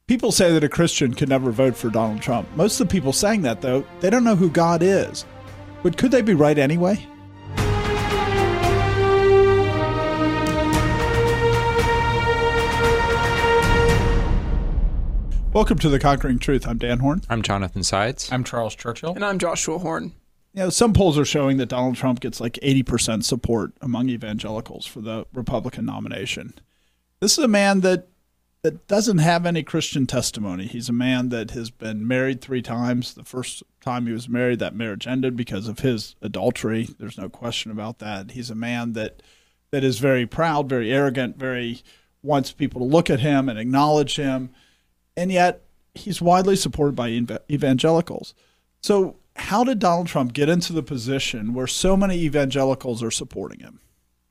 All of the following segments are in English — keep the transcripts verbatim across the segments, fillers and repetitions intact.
People say that a Christian could never vote for Donald Trump. Most of the people saying that, though, they don't know who God is. But could they be right anyway? Welcome to The Conquering Truth. I'm Dan Horn. I'm Jonathan Sides. I'm Charles Churchill. And I'm Joshua Horn. You know, some polls are showing that Donald Trump gets like eighty percent support among evangelicals for the Republican nomination. This is a man that that doesn't have any Christian testimony. He's a man that has been married three times. The first time he was married, that marriage ended because of his adultery. There's no question about that. He's a man that that is very proud, very arrogant, very wants people to look at him and acknowledge him. And yet he's widely supported by ev- evangelicals. So how did Donald Trump get into the position where so many evangelicals are supporting him?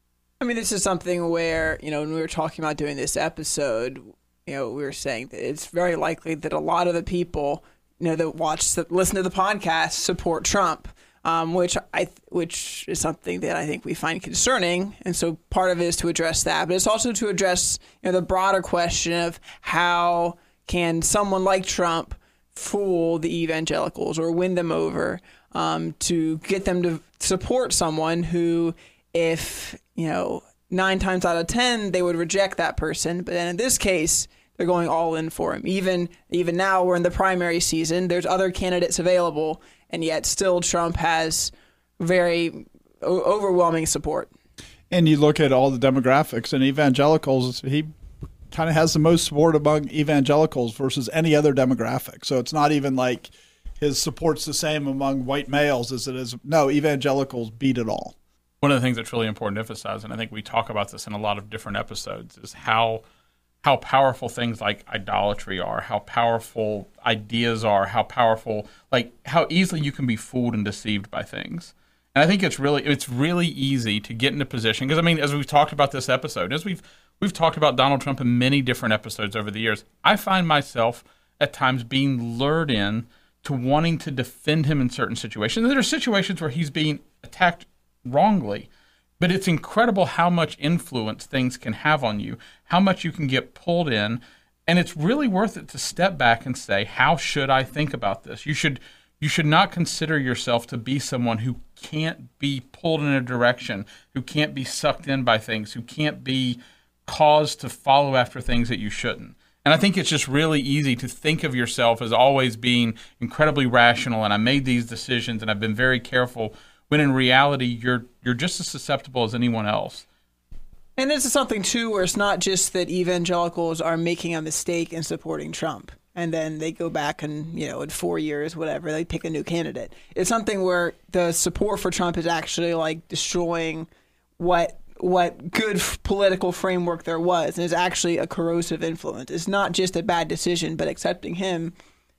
I mean, this is something where, you know, when we were talking about doing this episode, you know, we were saying that it's very likely that a lot of the people, you know, that watch, that listen to the podcast support Trump, um, which I, which is something that I think we find concerning. And so part of it is to address that, but it's also to address, you know, the broader question of how can someone like Trump fool the evangelicals or win them over, um, to get them to support someone who, if, you know, nine times out of ten, they would reject that person. But then in this case, they're going all in for him. Even even now, we're in the primary season. There's other candidates available, and yet still Trump has very o- overwhelming support. And you look at all the demographics, and evangelicals, he kind of has the most support among evangelicals versus any other demographic. So it's not even like his support's the same among white males as it is. No, evangelicals beat it all. One of the things that's really important to emphasize, and I think we talk about this in a lot of different episodes, is how how powerful things like idolatry are, how powerful ideas are, how powerful, like how easily you can be fooled and deceived by things. And I think it's really it's really easy to get in a position, because I mean, as we've talked about this episode, as we've we've talked about Donald Trump in many different episodes over the years, I find myself at times being lured in to wanting to defend him in certain situations. There are situations where he's being attacked wrongly, but it's incredible how much influence things can have on you, how much you can get pulled in, and it's really worth it to step back and say, how should I think about this? You should you should not consider yourself to be someone who can't be pulled in a direction, who can't be sucked in by things, who can't be caused to follow after things that you shouldn't. And I think it's just really easy to think of yourself as always being incredibly rational, and I made these decisions and I've been very careful, when in reality, you're you're just as susceptible as anyone else. And this is something, too, where it's not just that evangelicals are making a mistake in supporting Trump, and then they go back and, you know, in four years, whatever, they pick a new candidate. It's something where the support for Trump is actually, like, destroying what what good f- political framework there was, and is actually a corrosive influence. It's not just a bad decision, but accepting him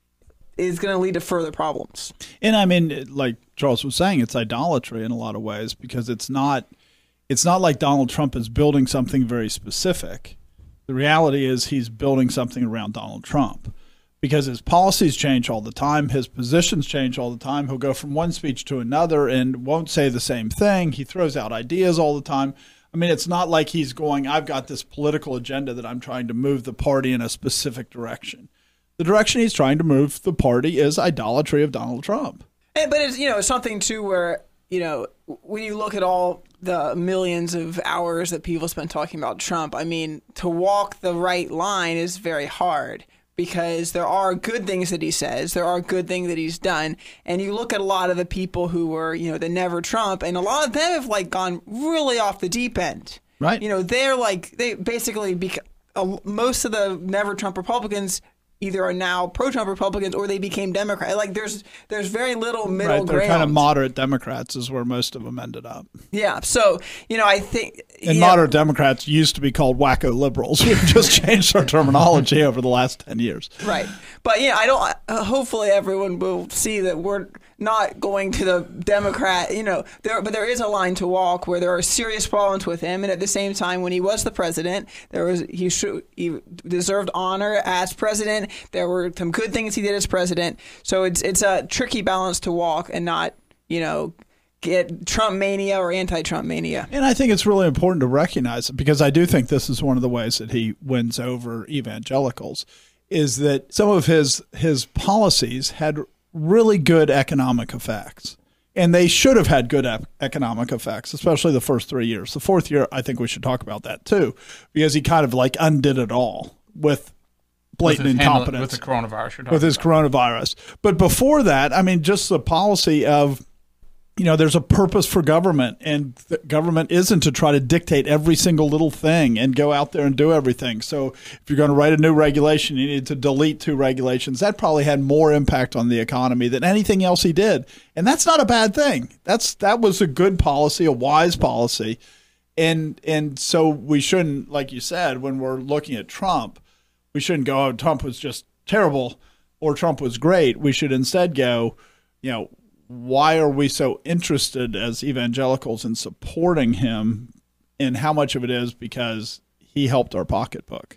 is going to lead to further problems. And I mean, like Charles was saying, it's idolatry in a lot of ways, because it's not it's not like Donald Trump is building something very specific. The reality is he's building something around Donald Trump, because his policies change all the time. His positions change all the time. He'll go from one speech to another and won't say the same thing. He throws out ideas all the time. I mean, it's not like he's going, I've got this political agenda that I'm trying to move the party in a specific direction. The direction he's trying to move the party is idolatry of Donald Trump. And, but it's, you know, it's something, too, where, you know, when you look at all the millions of hours that people spend talking about Trump, I mean, to walk the right line is very hard, because there are good things that he says, there are good things that he's done, and you look at a lot of the people who were, you know, the never Trump, and a lot of them have, like, gone really off the deep end. Right. You know, they're like, they basically, bec- uh, most of the never Trump Republicans either are now pro-Trump Republicans or they became Democrats. Like, there's there's very little middle right, they're ground. kind of moderate Democrats is where most of them ended up. Yeah, so, you know, I think... And moderate know, Democrats used to be called wacko liberals. We've just changed our terminology over the last ten years. Right. But, yeah, I don't... Uh, hopefully everyone will see that we're not going to the Democrat, you know, there, but there is a line to walk where there are serious problems with him. And at the same time, when he was the president, there was he, should, he deserved honor as president. There were some good things he did as president. So it's it's a tricky balance to walk and not, you know, get Trump mania or anti-Trump mania. And I think it's really important to recognize it, because I do think this is one of the ways that he wins over evangelicals, is that some of his his policies had really good economic effects. And they should have had good ep- economic effects, especially the first three years. The fourth year, I think we should talk about that too, because he kind of like undid it all with blatant with incompetence. With the coronavirus. With his about. coronavirus. But before that, I mean, just the policy of, you know, there's a purpose for government, and the government isn't to try to dictate every single little thing and go out there and do everything. So if you're going to write a new regulation, you need to delete two regulations. That probably had more impact on the economy than anything else he did. And that's not a bad thing. That's that was a good policy, a wise policy. And and so we shouldn't, like you said, when we're looking at Trump, we shouldn't go, oh, Trump was just terrible or Trump was great. We should instead go, you know, why are we so interested as evangelicals in supporting him, and how much of it is because he helped our pocketbook?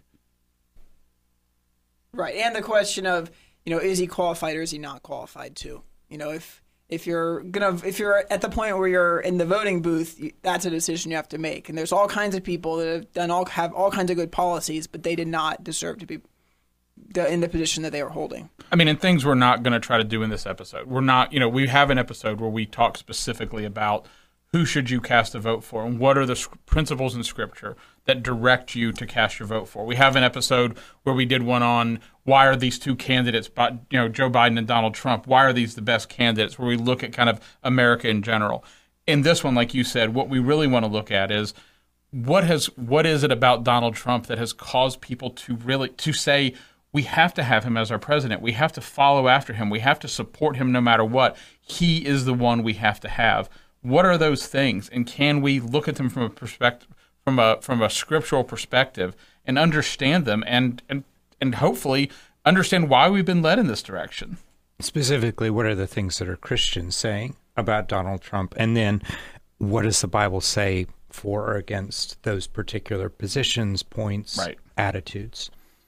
Right. And the question of, you know, is he qualified or is he not qualified too? You know, if if you're gonna if you're at the point where you're in the voting booth, that's a decision you have to make. And there's all kinds of people that have done all have all kinds of good policies, but they did not deserve to be in the position that they were holding. I mean, and things we're not going to try to do in this episode. We're not, you know, we have an episode where we talk specifically about who should you cast a vote for and what are the principles in Scripture that direct you to cast your vote for. We have an episode where we did one on why are these two candidates, you know, Joe Biden and Donald Trump, why are these the best candidates, where we look at kind of America in general. In this one, like you said, what we really want to look at is what has what is it about Donald Trump that has caused people to really to say, we have to have him as our president. We have to follow after him. We have to support him no matter what. He is the one we have to have. What are those things? And can we look at them from a perspective, from a from a scriptural perspective, and understand them, and and and hopefully understand why we've been led in this direction? Specifically, what are the things that are Christians saying about Donald Trump? And then what does the Bible say for or against those particular positions, points, right. attitudes?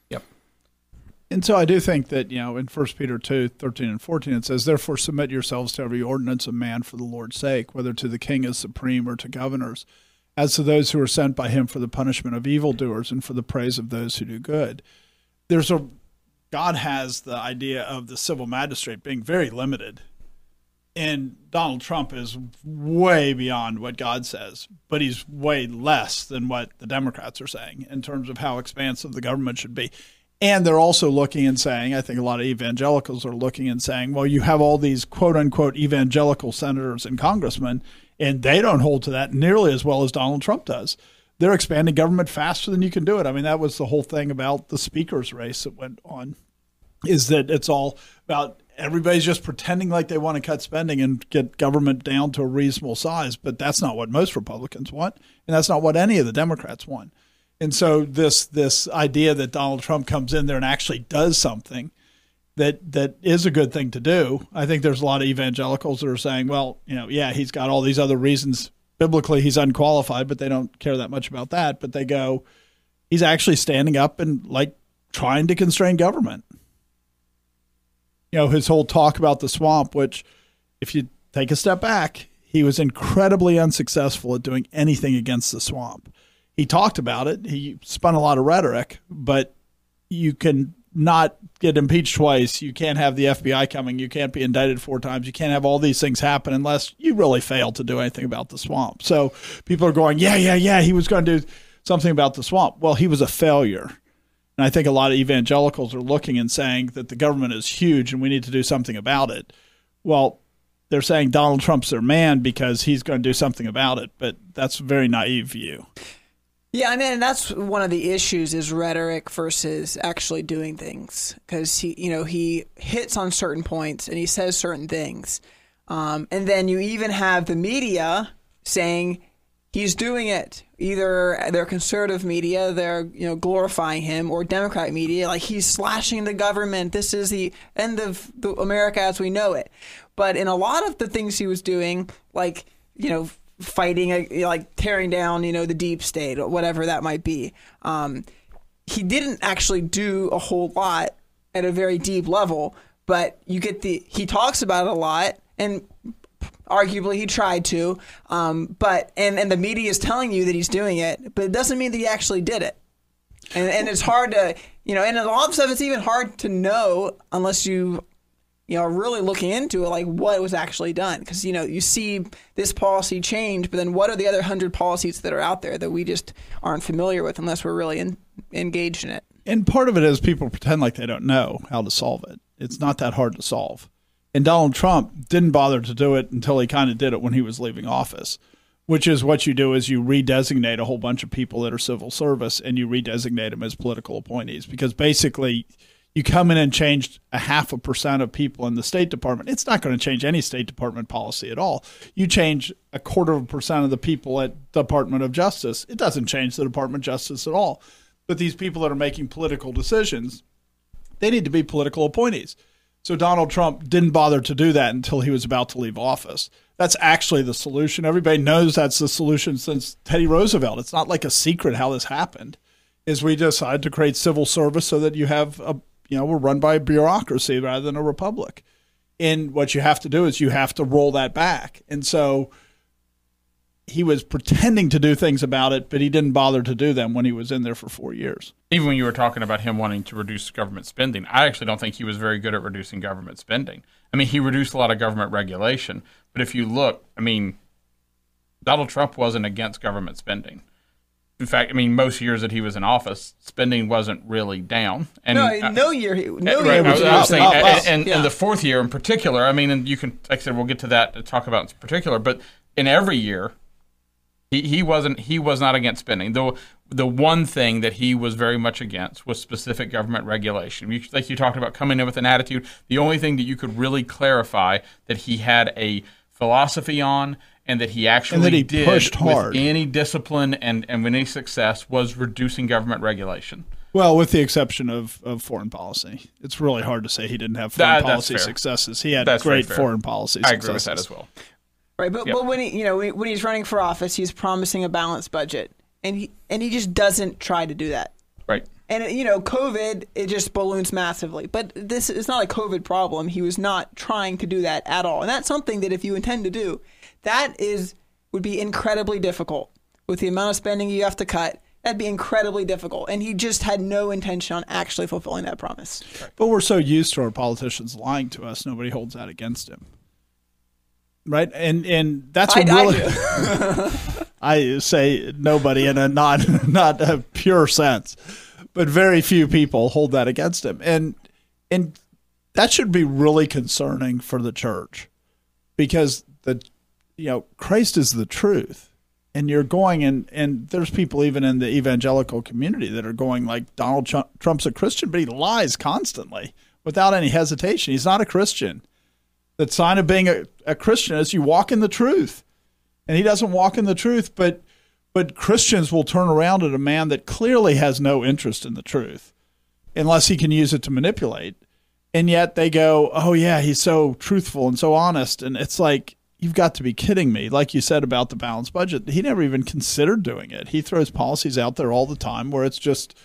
And so I do think that, you know, in First Peter two, thirteen and fourteen, it says, therefore submit yourselves to every ordinance of man for the Lord's sake, whether to the king as supreme or to governors, as to those who are sent by him for the punishment of evildoers and for the praise of those who do good. There's a God has the idea of the civil magistrate being very limited. And Donald Trump is way beyond what God says, but he's way less than what the Democrats are saying in terms of how expansive the government should be. And they're also looking and saying, I think a lot of evangelicals are looking and saying, well, you have all these quote-unquote evangelical senators and congressmen, and they don't hold to that nearly as well as Donald Trump does. They're expanding government faster than you can do it. I mean, that was the whole thing about the speaker's race that went on, is that it's all about everybody's just pretending like they want to cut spending and get government down to a reasonable size. But that's not what most Republicans want, and that's not what any of the Democrats want. And so this this idea that Donald Trump comes in there and actually does something that that is a good thing to do, I think there's a lot of evangelicals that are saying, well, you know, yeah, he's got all these other reasons. Biblically, he's unqualified, but they don't care that much about that. But they go, he's actually standing up and, like, trying to constrain government. You know, his whole talk about the swamp, which, if you take a step back, he was incredibly unsuccessful at doing anything against the swamp. He talked about it. He spun a lot of rhetoric, but you can not get impeached twice. You can't have the F B I coming. You can't be indicted four times. You can't have all these things happen unless you really fail to do anything about the swamp. So people are going, yeah, yeah, yeah, he was going to do something about the swamp. Well, he was a failure. And I think a lot of evangelicals are looking and saying that the government is huge and we need to do something about it. Well, they're saying Donald Trump's their man because he's going to do something about it, but that's a very naive view. Yeah, I mean, that's one of the issues is rhetoric versus actually doing things. Because he, you know, he hits on certain points and he says certain things, um, and then you even have the media saying he's doing it. Either they're conservative media, they're you know glorifying him, or Democrat media, like he's slashing the government. This is the end of the America as we know it. But in a lot of the things he was doing, like you know. fighting, like tearing down, you know, the deep state or whatever that might be. Um, he didn't actually do a whole lot at a very deep level, but you get the, he talks about it a lot and arguably he tried to, um, but, and, and the media is telling you that he's doing it, but it doesn't mean that he actually did it. And and it's hard to, you know, and a lot of stuff it's even hard to know unless you, you know, are really looking into it, like what was actually done. Because, you know, you see this policy change, but then what are the other hundred policies that are out there that we just aren't familiar with unless we're really in, engaged in it? And part of it is people pretend like they don't know how to solve it. It's not that hard to solve. And Donald Trump didn't bother to do it until he kind of did it when he was leaving office, which is what you do is you redesignate a whole bunch of people that are civil service and you redesignate them as political appointees, because basically you come in and change a half a percent of people in the State Department. It's not going to change any State Department policy at all. You change a quarter of a percent of the people at Department of Justice. It doesn't change the Department of Justice at all. But these people that are making political decisions, they need to be political appointees. So Donald Trump didn't bother to do that until he was about to leave office. That's actually the solution. Everybody knows that's the solution since Teddy Roosevelt. It's not like a secret how this happened, is we decided to create civil service so that you have a, you know, we're run by a bureaucracy rather than a republic. And what you have to do is you have to roll that back. And so he was pretending to do things about it, but he didn't bother to do them when he was in there for four years. Even when you were talking about him wanting to reduce government spending, I actually don't think he was very good at reducing government spending. I mean, he reduced a lot of government regulation, but if you look, I mean, Donald Trump wasn't against government spending. In fact, I mean, most years that he was in office, spending wasn't really down. And no, uh, no year, no right, year was, I was, I was saying, up, and, up. and, Yeah. and the fourth year in particular, I mean, and you can, like I said, we'll get to that to talk about in particular, but in every year, He he wasn't he was not against spending. The the one thing that he was very much against was specific government regulation. You, like you talked about coming in with an attitude. The only thing that you could really clarify that he had a philosophy on and that he actually And that he did pushed hard. with any discipline and, and with any success was reducing government regulation. Well, with the exception of, of foreign policy. It's really hard to say he didn't have foreign That- that's policy fair. successes. He had That's very great fair. foreign policy I successes. agree with that as well. Right, but Yep. but when he, you know, when he's running for office, he's promising a balanced budget, and he and he just doesn't try to do that. Right. And you know, COVID, it just balloons massively. But this is not a COVID problem. He was not trying to do that at all, and that's something that if you intend to do, that is would be incredibly difficult with the amount of spending you have to cut. That'd be incredibly difficult, and he just had no intention on actually fulfilling that promise. But we're so used to our politicians lying to us, nobody holds that against him. Right, and and that's what I, really I, I say nobody in a not not a pure sense, but very few people hold that against him, and and that should be really concerning for the church, because the you know Christ is the truth, and you're going and and there's people even in the evangelical community that are going like Donald Trump's a Christian, but he lies constantly without any hesitation. He's not a Christian. The sign of being a, a Christian is you walk in the truth. And he doesn't walk in the truth, but but Christians will turn around at a man that clearly has no interest in the truth unless he can use it to manipulate. And yet they go, oh, yeah, he's so truthful and so honest. And it's like, you've got to be kidding me. Like you said about the balanced budget, he never even considered doing it. He throws policies out there all the time where it's just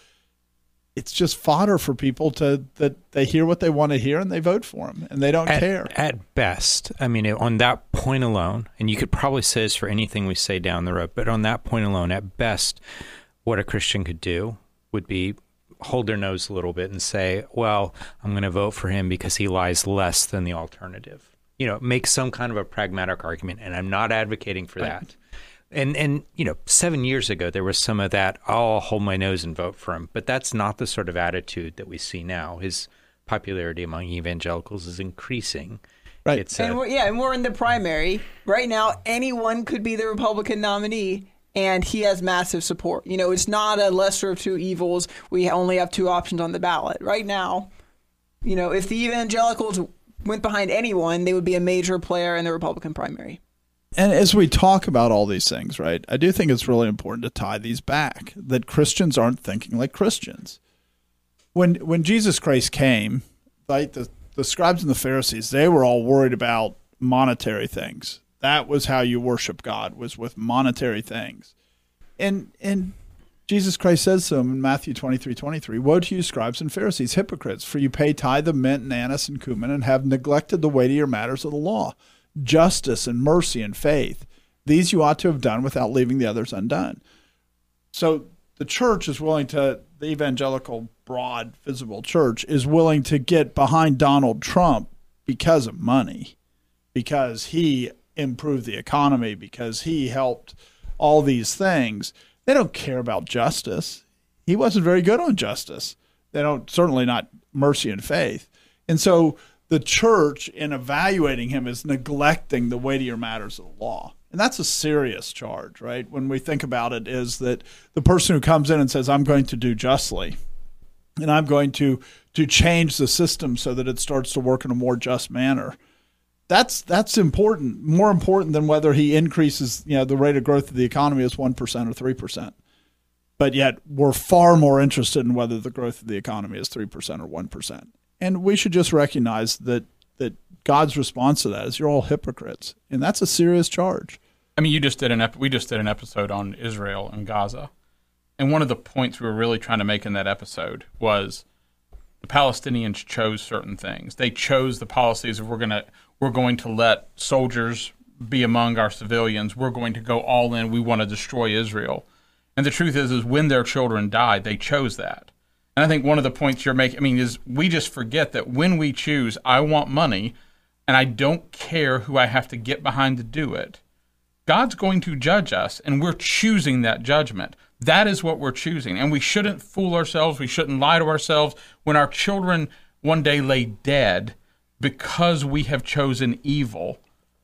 it's just fodder for people to that they hear what they want to hear and they vote for him and they don't at, care. At best, I mean, on that point alone, and you could probably say this for anything we say down the road, but on that point alone, at best, what a Christian could do would be hold their nose a little bit and say, well, I'm going to vote for him because he lies less than the alternative. You know, make some kind of a pragmatic argument, and I'm not advocating for that. And, and you know, seven years ago, there was some of that, oh, I'll hold my nose and vote for him. But that's not the sort of attitude that we see now. His popularity among evangelicals is increasing. Right. It's and a, we're, yeah, and we're in the primary. Right now, anyone could be the Republican nominee, and he has massive support. You know, it's not a lesser of two evils. We only have two options on the ballot. Right now, you know, if the evangelicals went behind anyone, they would be a major player in the Republican primary. And as we talk about all these things, right, I do think it's really important to tie these back, that Christians aren't thinking like Christians. When when Jesus Christ came, right, the, the scribes and the Pharisees, they were all worried about monetary things. That was how you worship God, was with monetary things. And and Jesus Christ says to them in Matthew twenty-three twenty-three, woe to you, scribes and Pharisees, hypocrites, for you pay tithe of mint and anise and cumin and have neglected the weightier matters of the law, justice and mercy and faith. These you ought to have done without leaving the others undone. So the church is willing to, the evangelical, broad, visible church is willing to get behind Donald Trump because of money, because he improved the economy, because he helped all these things. They don't care about justice. He wasn't very good on justice. They don't, certainly not mercy and faith. And so the church, in evaluating him, is neglecting the weightier matters of the law. And that's a serious charge, right? When we think about it, is that the person who comes in and says, I'm going to do justly, and I'm going to to change the system so that it starts to work in a more just manner. That's that's important, more important than whether he increases, you know, the rate of growth of the economy is one percent or three percent. But yet we're far more interested in whether the growth of the economy is three percent or one percent. And we should just recognize that that God's response to that is you're all hypocrites. And that's a serious charge. I mean, you just did an ep- we just did an episode on Israel and Gaza. And one of the points we were really trying to make in that episode was the Palestinians chose certain things. They chose the policies of we're going to we're going to let soldiers be among our civilians. We're going to go all in. We want to destroy Israel. And the truth is, is when their children died, they chose that. And I think one of the points you're making, I mean, is we just forget that when we choose, I want money, and I don't care who I have to get behind to do it, God's going to judge us, and we're choosing that judgment. That is what we're choosing. And we shouldn't fool ourselves. We shouldn't lie to ourselves when our children one day lay dead because we have chosen evil.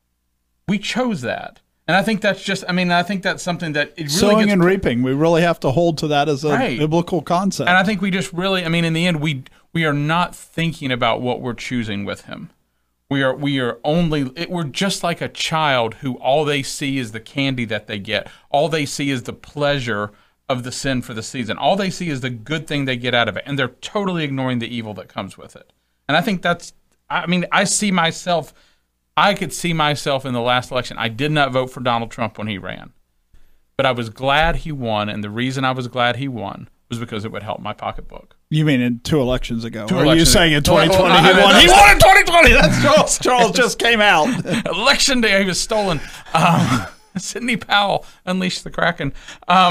We chose that. And I think that's just, I mean, I think that's something that it really Sowing gets, and reaping, we really have to hold to that as a right. biblical concept. And I think we just really, I mean, in the end, we we are not thinking about what we're choosing with him. We are we are only, it, we're just like a child who all they see is the candy that they get. All they see is the pleasure of the sin for the season. All they see is the good thing they get out of it. And they're totally ignoring the evil that comes with it. And I think that's, I mean, I see myself, I could see myself in the last election. I did not vote for Donald Trump when he ran. But I was glad he won. And the reason I was glad he won was because it would help my pocketbook. You mean in two elections ago? Two or elections are you saying in twenty twenty well, he I- won? He won in twenty twenty! That's Charles. Charles just came out. Election day, he was stolen. Um, Sidney Powell unleashed the Kraken. Um,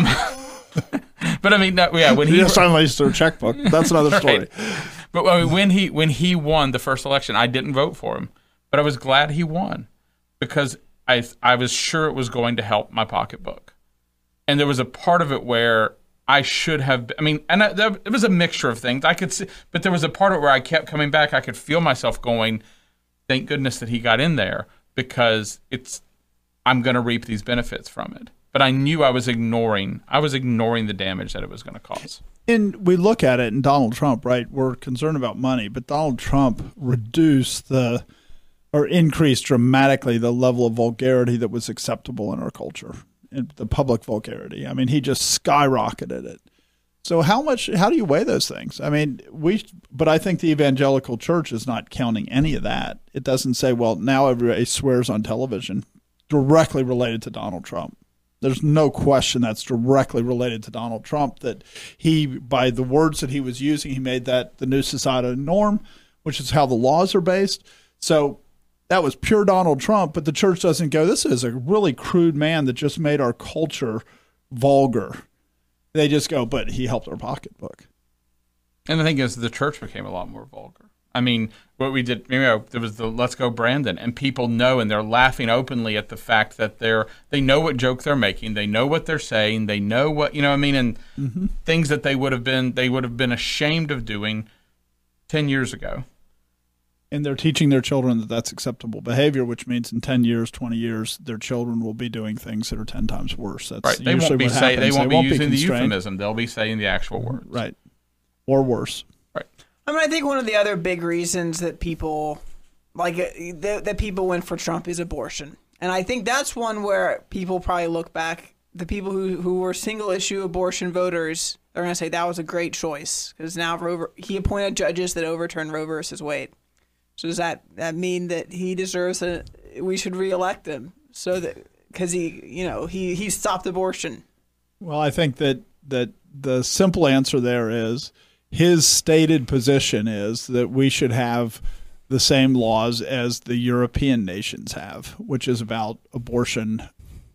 but I mean, no, yeah, when he He just unleashed their checkbook. That's another story. Right. But I mean, when he when he won the first election, I didn't vote for him, but I was glad he won because I I was sure it was going to help my pocketbook, and there was a part of it where I should have. I mean, and I, that, it was a mixture of things I could see, but there was a part of it where I kept coming back. I could feel myself going, "Thank goodness that he got in there because it's I'm going to reap these benefits from it." But I knew I was ignoring. I was ignoring the damage that it was going to cause. And we look at it in Donald Trump, right? We're concerned about money, but Donald Trump reduced the or increased dramatically the level of vulgarity that was acceptable in our culture, in the public vulgarity. I mean, he just skyrocketed it. So how much? How do you weigh those things? I mean, we. But I think the evangelical church is not counting any of that. It doesn't say, well, now everybody swears on television, directly related to Donald Trump. There's no question that's directly related to Donald Trump, that he, by the words that he was using, he made that the new societal norm, which is how the laws are based. So that was pure Donald Trump, but the church doesn't go, this is a really crude man that just made our culture vulgar. They just go, but he helped our pocketbook. And the thing is, the church became a lot more vulgar. I mean, what we did, you know, there was the Let's Go Brandon, and people know, and they're laughing openly at the fact that they're, they know what joke they're making, they know what they're saying, they know what, you know what I mean, and mm-hmm. things that they would have been, they would have been ashamed of doing ten years ago. And they're teaching their children that that's acceptable behavior, which means in ten years, twenty years, their children will be doing things that are ten times worse. That's right. They won't be saying, they won't be using the euphemism. They'll be saying the actual words. Right. Or worse. Right. I mean, I think one of the other big reasons that people like that, that people went for Trump is abortion, and I think that's one where people probably look back. The people who who were single issue abortion voters are going to say that was a great choice because now Roe, he appointed judges that overturned Roe versus Wade. So does that that mean that he deserves a? We should reelect him so that because he you know he he stopped abortion. Well, I think that that the simple answer there is, his stated position is that we should have the same laws as the European nations have, which is about abortion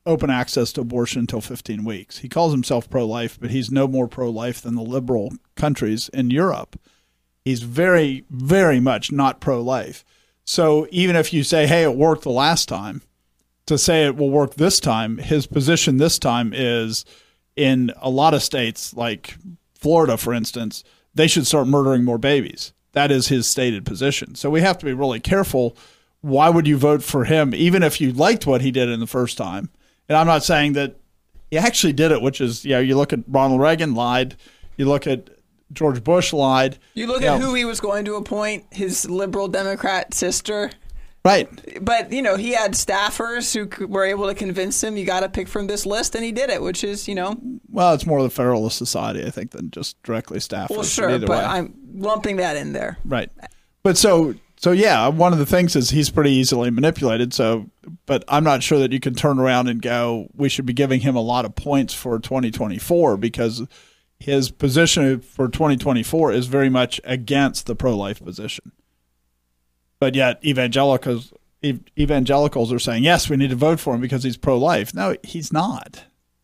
open access to abortion until fifteen weeks. He calls himself pro-life, but he's no more pro-life than the liberal countries in Europe. He's very, very much not pro-life. So even if you say, hey, it worked the last time, to say it will work this time, his position this time is in a lot of states, like Florida, for instance, they should start murdering more babies. That is his stated position. So we have to be really careful. Why would you vote for him, even if you liked what he did in the first time? And I'm not saying that he actually did it, which is, you know, you look at Ronald Reagan lied. You look at George Bush lied. You look you at know, who he was going to appoint, his liberal Democrat sister. Right. But, you know, he had staffers who were able to convince him, you got to pick from this list, and he did it, which is, you know. Well, it's more the Federalist Society, I think, than just directly staffers. Well, sure, but way. I'm lumping that in there. Right. But so, so yeah, one of the things is he's pretty easily manipulated. So, but I'm not sure that you can turn around and go, we should be giving him a lot of points for twenty twenty-four, because his position for twenty twenty-four is very much against the pro-life position. But yet evangelicals evangelicals are saying, yes, we need to vote for him because he's pro-life. No, he's not.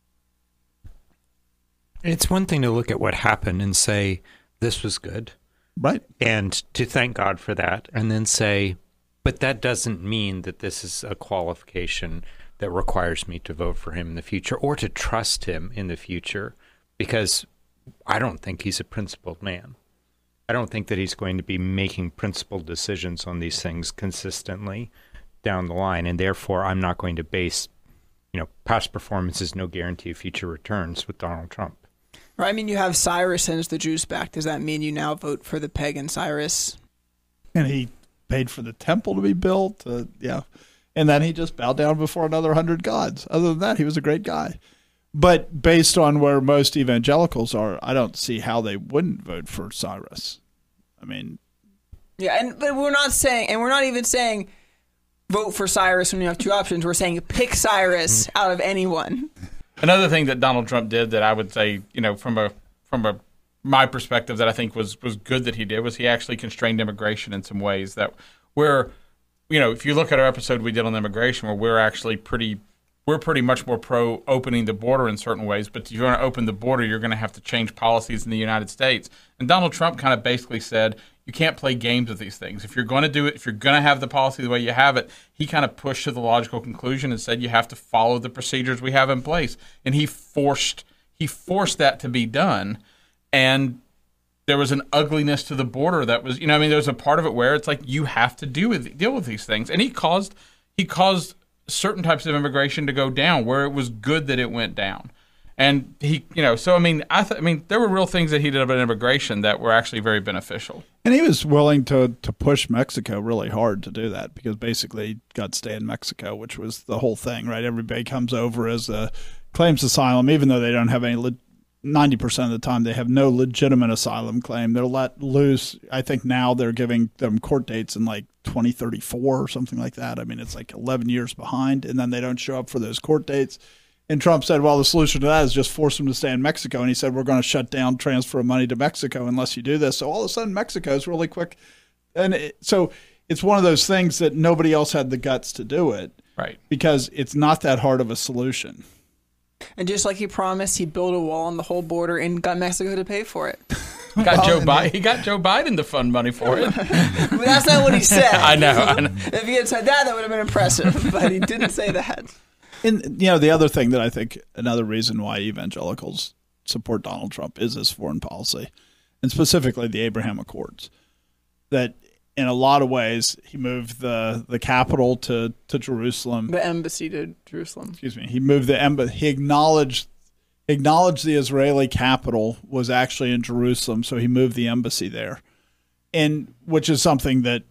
It's one thing to look at what happened and say, this was good. Right. And to thank God for that, and then say, but that doesn't mean that this is a qualification that requires me to vote for him in the future or to trust him in the future, because I don't think he's a principled man. I don't think that he's going to be making principled decisions on these things consistently down the line, and therefore I'm not going to base, you know, past performance is no guarantee of future returns with Donald Trump. Right. I mean, you have Cyrus sends the Jews back. Does that mean you now vote for the pagan Cyrus? And he paid for the temple to be built. Uh, yeah. And then he just bowed down before another hundred gods. Other than that, he was a great guy. But based on where most evangelicals are, I don't see how they wouldn't vote for Cyrus. I mean, yeah, and but we're not saying, and we're not even saying vote for Cyrus when you have two options. We're saying pick Cyrus mm-hmm. out of anyone. Another thing that Donald Trump did that I would say, you know, from a from a my perspective that I think was was good that he did was he actually constrained immigration in some ways that where, you know, if you look at our episode we did on immigration, where we're actually pretty. We're pretty much more pro opening the border in certain ways, but if you want to open the border, you're going to have to change policies in the United States. And Donald Trump kind of basically said, you can't play games with these things. If you're going to do it, if you're going to have the policy the way you have it, he kind of pushed to the logical conclusion and said you have to follow the procedures we have in place. And he forced he forced that to be done. And there was an ugliness to the border that was, you know, I mean, there was a part of it where it's like you have to do with deal with these things. And he caused he caused certain types of immigration to go down where it was good that it went down. And he, you know, so I mean, I, th- I mean, there were real things that he did about immigration that were actually very beneficial. And he was willing to to push Mexico really hard to do that because basically he got to stay in Mexico, which was the whole thing, right? Everybody comes over as a claims asylum, even though they don't have any. Le- ninety percent of the time, they have no legitimate asylum claim. They're let loose. I think now they're giving them court dates in like twenty thirty-four or something like that. I mean, it's like eleven years behind, and then they don't show up for those court dates. And Trump said, well, the solution to that is just force them to stay in Mexico. And he said, we're going to shut down transfer of money to Mexico unless you do this. So all of a sudden, Mexico is really quick. And it, so it's one of those things that nobody else had the guts to do it. Right. Because it's not that hard of a solution. And just like he promised, he built a wall on the whole border and got Mexico to pay for it. Got well, Joe Biden. He got Joe Biden to fund money for it. But that's not what he said. I know, I know. If he had said that, that would have been impressive. But he didn't say that. And you know, the other thing that I think another reason why evangelicals support Donald Trump is his foreign policy, and specifically the Abraham Accords. That in a lot of ways he moved the the capital to, to Jerusalem. The embassy to Jerusalem. Excuse me. He moved the embassy. He acknowledged acknowledged the Israeli capital was actually in Jerusalem, so he moved the embassy there, and which is something that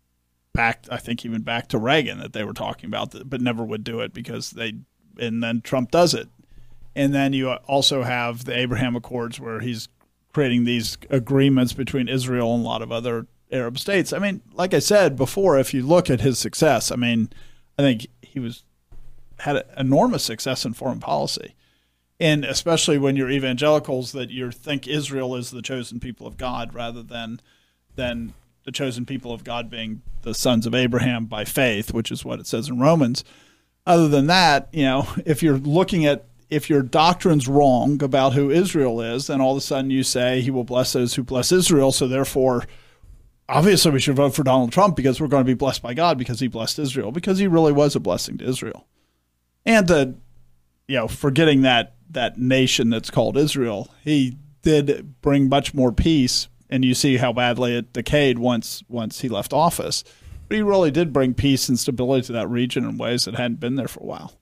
back I think even back to Reagan that they were talking about, that, but never would do it because they. And then Trump does it, and then you also have the Abraham Accords where he's creating these agreements between Israel and a lot of other Arab states. I mean, like I said before, if you look at his success, I mean, I think he was had enormous success in foreign policy. And especially when you're evangelicals, that you think Israel is the chosen people of God rather than than the chosen people of God being the sons of Abraham by faith, which is what it says in Romans. other than that, you know, if you're looking at, if your doctrine's wrong about who Israel is, then all of a sudden you say he will bless those who bless Israel. So therefore, obviously we should vote for Donald Trump because we're going to be blessed by God because he blessed Israel, because he really was a blessing to Israel. And the, you know, forgetting that that nation that's called Israel, he did bring much more peace, and you see how badly it decayed once once he left office. But he really did bring peace and stability to that region in ways that hadn't been there for a while.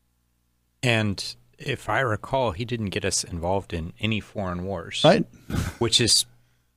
And if I recall, he didn't get us involved in any foreign wars, Right. which is,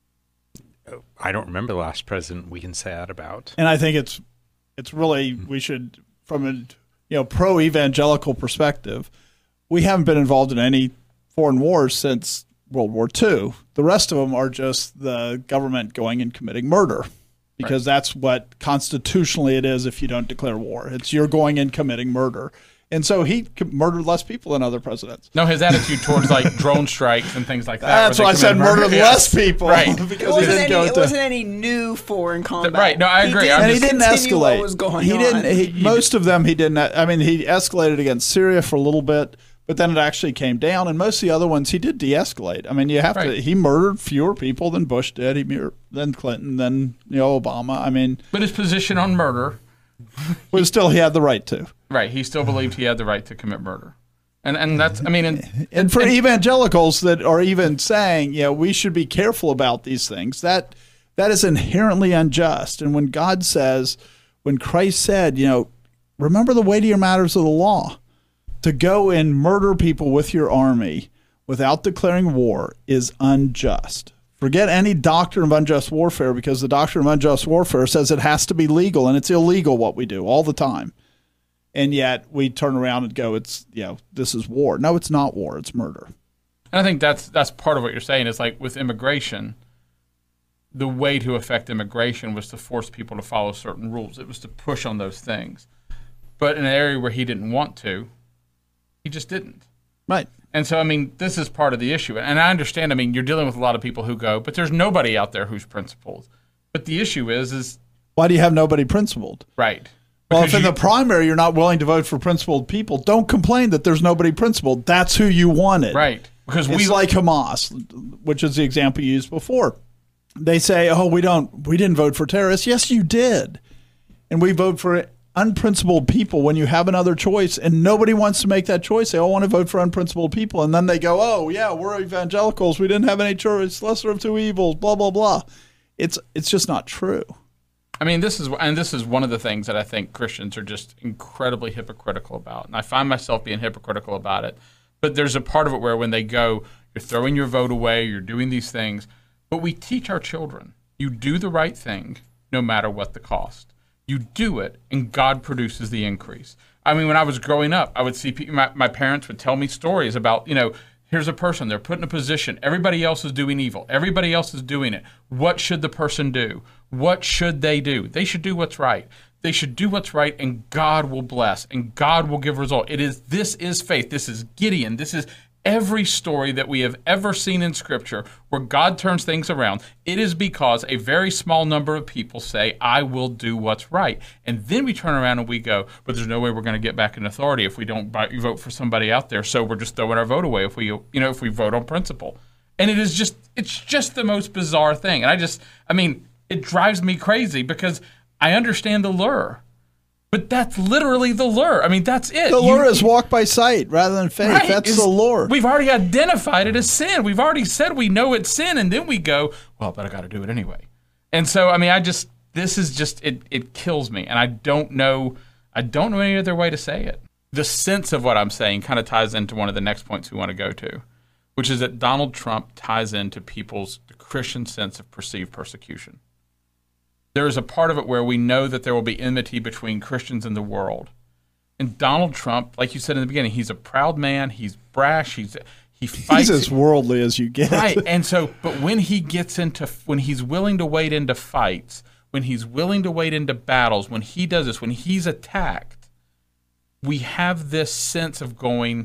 I don't remember the last president we can say that about. And I think it's it's really, we should, from a you know pro-evangelical perspective, we haven't been involved in any foreign wars since World War Two. The rest of them are just the government going and committing murder, because right. that's what constitutionally it is if you don't declare war. It's you're going and committing murder. And so he murdered less people than other presidents. No, his attitude towards like drone strikes and things like that. That's why I said murdered murder. less people. Right. because it he wasn't, didn't any, go it to, wasn't any new foreign combat. Right. No, I agree. He, I'm and he just, didn't escalate. What was going he on. didn't. He, most of them he didn't. I mean, he escalated against Syria for a little bit, but then it actually came down. And most of the other ones he did de-escalate. I mean, you have right. to. He murdered fewer people than Bush did. He murdered than Clinton, then you know Obama. I mean, but his position on murder, but still he had the right to. Right. He still believed he had the right to commit murder. And and that's, I mean... And, and for and, evangelicals that are even saying, you know, we should be careful about these things, that that is inherently unjust. And when God says, when Christ said, you know, remember the weightier matters of the law, to go and murder people with your army without declaring war is unjust. Forget any doctrine of unjust warfare, because the doctrine of unjust warfare says it has to be legal, and it's illegal what we do all the time. And yet we turn around and go, it's, you know, this is war. No, it's not war. It's murder. And I think that's that's part of what you're saying is like with immigration, the way to affect immigration was to force people to follow certain rules. It was to push on those things. But in an area where he didn't want to, he just didn't. Right. And so, I mean, this is part of the issue. And I understand, I mean, you're dealing with a lot of people who go, but there's nobody out there who's principled. But the issue is, is... Why do you have nobody principled? Right. Well, if in you, the primary you're not willing to vote for principled people, don't complain that there's nobody principled. That's who you wanted. Right. Because it's we like Hamas, which is the example you used before. They say, "Oh, we don't, we didn't vote for terrorists." Yes, you did, and we vote for unprincipled people when you have another choice, and nobody wants to make that choice. They all want to vote for unprincipled people, and then they go, "Oh, yeah, we're evangelicals. We didn't have any choice. Lesser of two evils." Blah blah blah. It's it's just not true. I mean, this is and this is one of the things that I think Christians are just incredibly hypocritical about, and I find myself being hypocritical about it. But there's a part of it where when they go, you're throwing your vote away, you're doing these things, but we teach our children, you do the right thing no matter what the cost. You do it, and God produces the increase. I mean, when I was growing up, I would see people, my, my parents would tell me stories about, you know, here's a person, they're put in a position, everybody else is doing evil, everybody else is doing it. What should the person do? What should they do? They should do what's right. They should do what's right, and God will bless, and God will give result. It is this is faith. This is Gideon. This is every story that we have ever seen in Scripture where God turns things around. It is because a very small number of people say, I will do what's right. And then we turn around and we go, but there's no way we're going to get back in authority if we don't buy, vote for somebody out there, so we're just throwing our vote away if we, you know, if we vote on principle. And it is just, it's just the most bizarre thing. And I just, I mean, it drives me crazy because I understand the lure, but that's literally the lure. I mean, that's it. The lure you, is walk by sight rather than faith. Right, that's the lure. We've already identified it as sin. We've already said we know it's sin, and then we go, well, but I got to do it anyway. And so, I mean, I just, this is just, it, it kills me, and I don't know, I don't know any other way to say it. The sense of what I'm saying kind of ties into one of the next points we want to go to, which is that Donald Trump ties into people's the Christian sense of perceived persecution. There is a part of it where we know that there will be enmity between Christians and the world. And Donald Trump, like you said in the beginning, he's a proud man. He's brash. He's he fights. He's as worldly as you get. Right. And so, but when he gets into, when he's willing to wade into fights, when he's willing to wade into battles, when he does this, when he's attacked, we have this sense of going,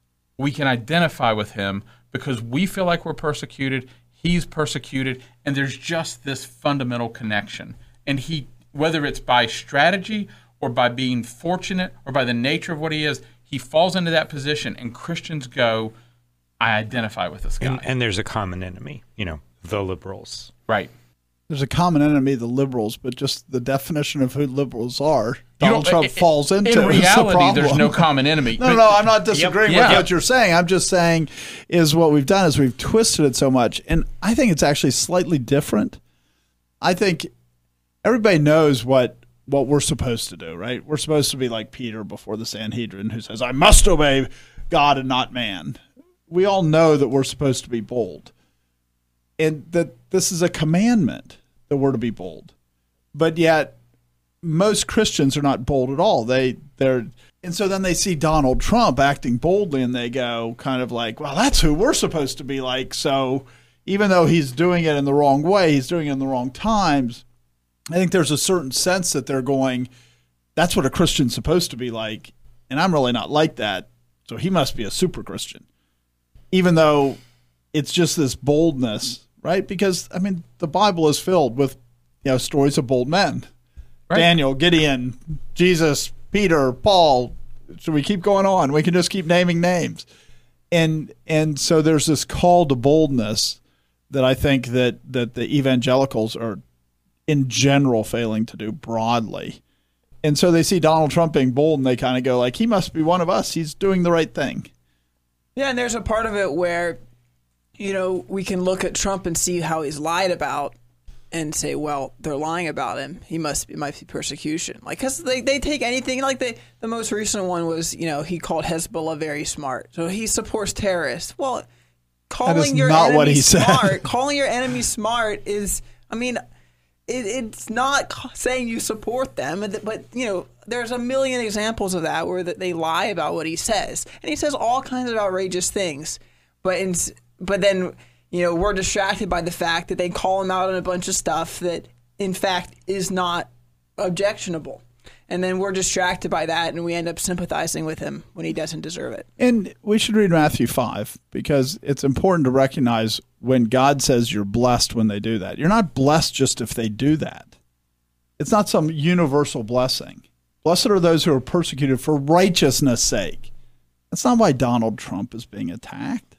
we can identify with him because we feel like we're persecuted. He's persecuted, and there's just this fundamental connection. And he, whether it's by strategy or by being fortunate or by the nature of what he is, he falls into that position, and Christians go, I identify with this guy. And, and there's a common enemy, you know, the liberals. Right. There's a common enemy, the liberals, but just the definition of who liberals are, Donald Trump it, falls into. In reality, the there's no common enemy. No, no, no, I'm not disagreeing Yep. with Yeah. what you're saying. I'm just saying is what we've done is we've twisted it so much. And I think it's actually slightly different. I think everybody knows what what we're supposed to do, right? We're supposed to be like Peter before the Sanhedrin who says, I must obey God and not man. We all know that we're supposed to be bold and that this is a commandment that we're to be bold. But yet most Christians are not bold at all. They they're and so then they see Donald Trump acting boldly and they go kind of like, well, that's who we're supposed to be like. So even though he's doing it in the wrong way, he's doing it in the wrong times. I think there's a certain sense that they're going, that's what a Christian's supposed to be like. And I'm really not like that. So he must be a super Christian. Even though it's just this boldness, right? Because, I mean, the Bible is filled with, you know, stories of bold men. Right. Daniel, Gideon, Jesus, Peter, Paul. So we keep going on. We can just keep naming names. And and so there's this call to boldness that I think that, that the evangelicals are in general failing to do broadly. And so they see Donald Trump being bold and they kind of go like, he must be one of us. He's doing the right thing. Yeah, and there's a part of it where, you know, we can look at Trump and see how he's lied about and say, well, they're lying about him. He must be, might be persecution. Like, because they, they take anything. Like, they, the most recent one was, you know, he called Hezbollah very smart. So he supports terrorists. Well, calling your not enemy what he smart, said. calling your enemy smart is, I mean, it, it's not saying you support them, but, you know, there's a million examples of that where that they lie about what he says. And he says all kinds of outrageous things. But in, but then, you know, we're distracted by the fact that they call him out on a bunch of stuff that, in fact, is not objectionable. And then we're distracted by that, and we end up sympathizing with him when he doesn't deserve it. And we should read Matthew five because it's important to recognize when God says you're blessed when they do that. You're not blessed just if they do that. It's not some universal blessing. Blessed are those who are persecuted for righteousness' sake. That's not why Donald Trump is being attacked.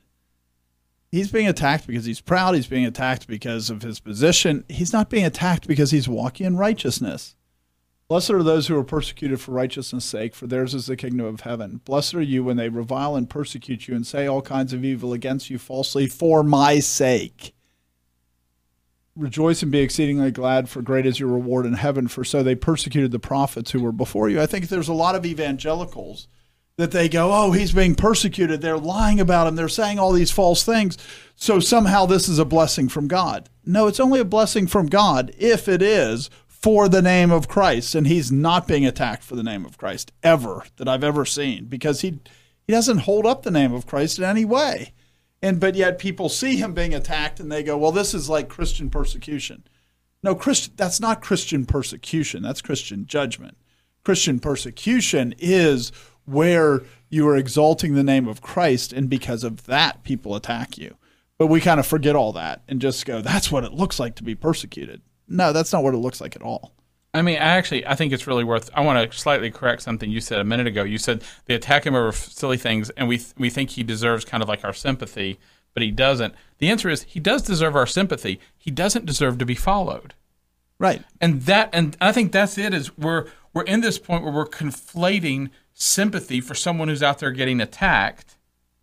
He's being attacked because he's proud. He's being attacked because of his position. He's not being attacked because he's walking in righteousness. Blessed are those who are persecuted for righteousness' sake, for theirs is the kingdom of heaven. Blessed are you when they revile and persecute you and say all kinds of evil against you falsely for my sake. Rejoice and be exceedingly glad, for great is your reward in heaven, for so they persecuted the prophets who were before you. I think there's a lot of evangelicals that they go, oh, he's being persecuted. They're lying about him. They're saying all these false things. So somehow this is a blessing from God. No, it's only a blessing from God if it is for the name of Christ. And he's not being attacked for the name of Christ ever that I've ever seen, because he he doesn't hold up the name of Christ in any way. And but yet people see him being attacked and they go, well, this is like Christian persecution. No, Christ, that's not Christian persecution. That's Christian judgment. Christian persecution is where you are exalting the name of Christ, and because of that, people attack you. But we kind of forget all that and just go, that's what it looks like to be persecuted. No, that's not what it looks like at all. I mean, I actually, I think it's really worth, I want to slightly correct something you said a minute ago. You said they attack him over silly things, and we we think he deserves kind of like our sympathy, but he doesn't. The answer is he does deserve our sympathy. He doesn't deserve to be followed. Right. And that, and I think that's it, is we're, we're in this point where we're conflating sympathy for someone who's out there getting attacked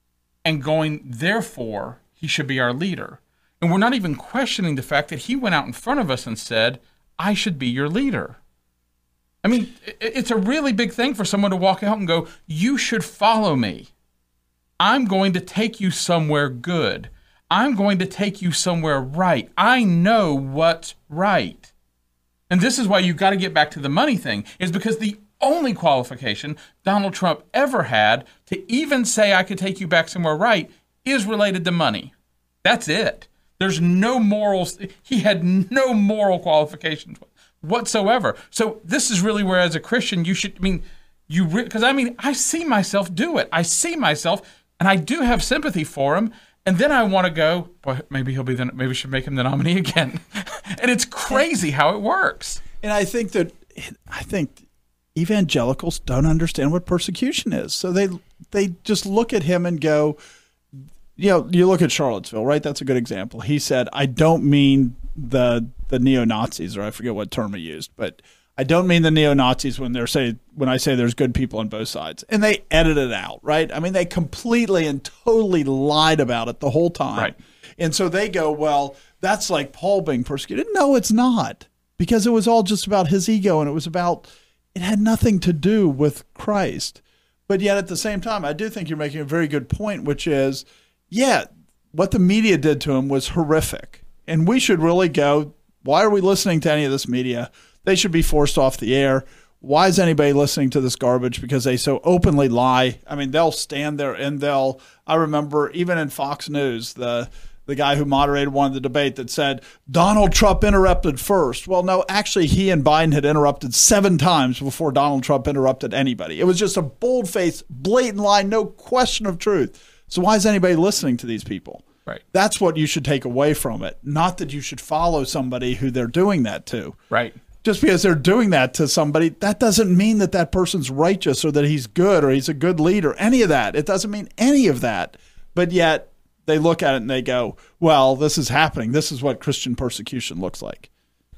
and going, therefore, he should be our leader. And we're not even questioning the fact that he went out in front of us and said, I should be your leader. I mean, it's a really big thing for someone to walk out and go, you should follow me. I'm going to take you somewhere good. I'm going to take you somewhere right. I know what's right. And this is why you've got to get back to the money thing, is because the only qualification Donald Trump ever had to even say I could take you back somewhere right is related to money. That's it. There's no morals. He had no moral qualifications whatsoever. So this is really where, as a Christian, you should, I mean, you, because I mean, I see myself do it. I see myself, and I do have sympathy for him. And then I want to go, boy, maybe he'll be the, maybe we should make him the nominee again. And it's crazy how it works. And I think that, I think evangelicals don't understand what persecution is. So they they just look at him and go, you know, you look at Charlottesville, right? That's a good example. He said, I don't mean the the neo-Nazis, or I forget what term he used, but I don't mean the neo-Nazis when they're say when I say there's good people on both sides. And they edit it out, right? I mean, they completely and totally lied about it the whole time. Right. And so they go, well, that's like Paul being persecuted. No, it's not, because it was all just about his ego, and it was about, it had nothing to do with Christ. But yet at the same time, I do think you're making a very good point, which is, yeah, what the media did to him was horrific. And we should really go, why are we listening to any of this media? They should be forced off the air. Why is anybody listening to this garbage? Because they so openly lie. I mean, they'll stand there and they'll, I remember even in Fox News, the the guy who moderated one of the debate that said, Donald Trump interrupted first. Well, no, actually he and Biden had interrupted seven times before Donald Trump interrupted anybody. It was just a bold-faced, blatant lie, no question of truth. So why is anybody listening to these people? Right. That's what you should take away from it, not that you should follow somebody who they're doing that to. Right. Just because they're doing that to somebody, that doesn't mean that that person's righteous or that he's good or he's a good leader, any of that. It doesn't mean any of that. But yet they look at it and they go, well, this is happening. This is what Christian persecution looks like.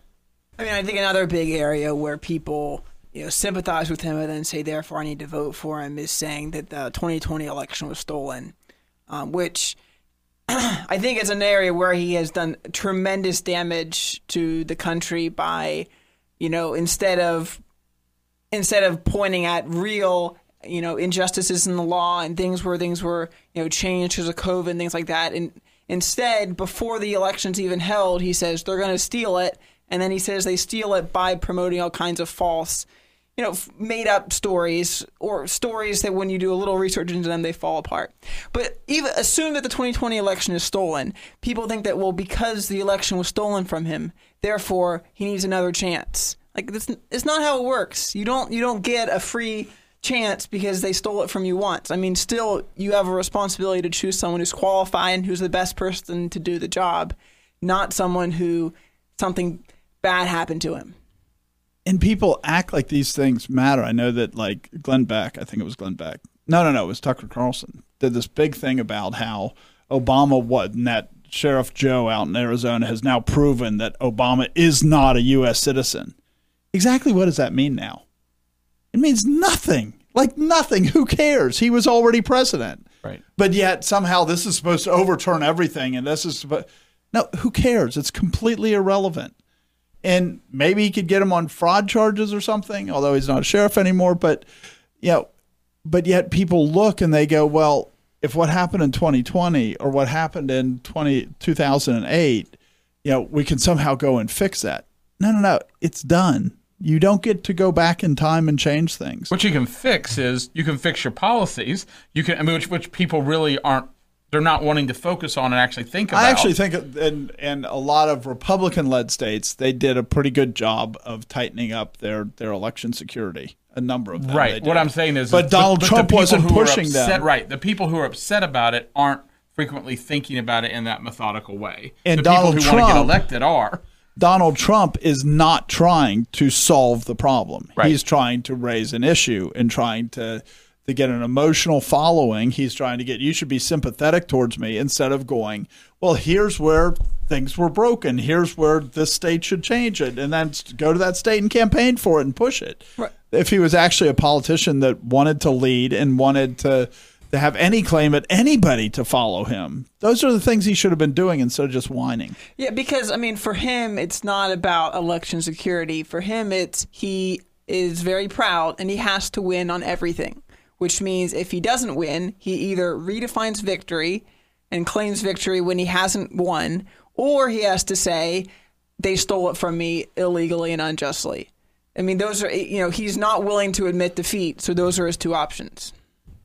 I mean, I think another big area where people, you know, sympathize with him and then say, therefore, I need to vote for him, is saying that the twenty twenty election was stolen, um, which I think is an area where he has done tremendous damage to the country by, you know, instead of instead of pointing at real, you know, injustices in the law and things where things were, you know, changed because of COVID and things like that. And instead, before the election's even held, he says they're going to steal it. And then he says they steal it by promoting all kinds of false, you know, made up stories, or stories that when you do a little research into them, they fall apart. But even assume that the twenty twenty election is stolen. People think that, well, because the election was stolen from him, therefore he needs another chance. Like, this, it's not how it works. You don't you don't get a free chance because they stole it from you once. I mean, still, you have a responsibility to choose someone who's qualified and who's the best person to do the job, not someone who something bad happened to him. And people act like these things matter. I know that, like, Glenn Beck, I think it was Glenn Beck. No, no, no, it was Tucker Carlson, did this big thing about how Obama was, and that Sheriff Joe out in Arizona has now proven that Obama is not a U S citizen. Exactly what does that mean now? It means nothing. Like nothing. Who cares? He was already president. Right. But yet somehow this is supposed to overturn everything, and this is supposed... No, who cares? It's completely irrelevant. And maybe he could get him on fraud charges or something, although he's not a sheriff anymore. But, you know, but yet people look and they go, well, if what happened in twenty twenty or what happened in two thousand eight, you know, we can somehow go and fix that. No, no, no. It's done. You don't get to go back in time and change things. What you can fix is you can fix your policies. You can, I mean, which, which people really aren't, they're not wanting to focus on and actually think about. I actually think in, in a lot of Republican-led states, they did a pretty good job of tightening up their, their election security. A number of them. Right. What I'm saying is, but Donald the, Trump the wasn't pushing upset, them. Right. The people who are upset about it aren't frequently thinking about it in that methodical way. And the Donald people who Trump, want to get elected are. Donald Trump is not trying to solve the problem. Right. He's trying to raise an issue and trying to to get an emotional following. He's trying to get, you should be sympathetic towards me, instead of going, well, here's where things were broken. Here's where this state should change it. And then go to that state and campaign for it and push it. Right. If he was actually a politician that wanted to lead and wanted to, to have any claim at anybody to follow him, those are the things he should have been doing instead of just whining. Yeah, because, I mean, for him, it's not about election security. For him, it's he is very proud and he has to win on everything, which means if he doesn't win, he either redefines victory and claims victory when he hasn't won, or he has to say, they stole it from me illegally and unjustly. I mean, those are, you know, he's not willing to admit defeat, so those are his two options.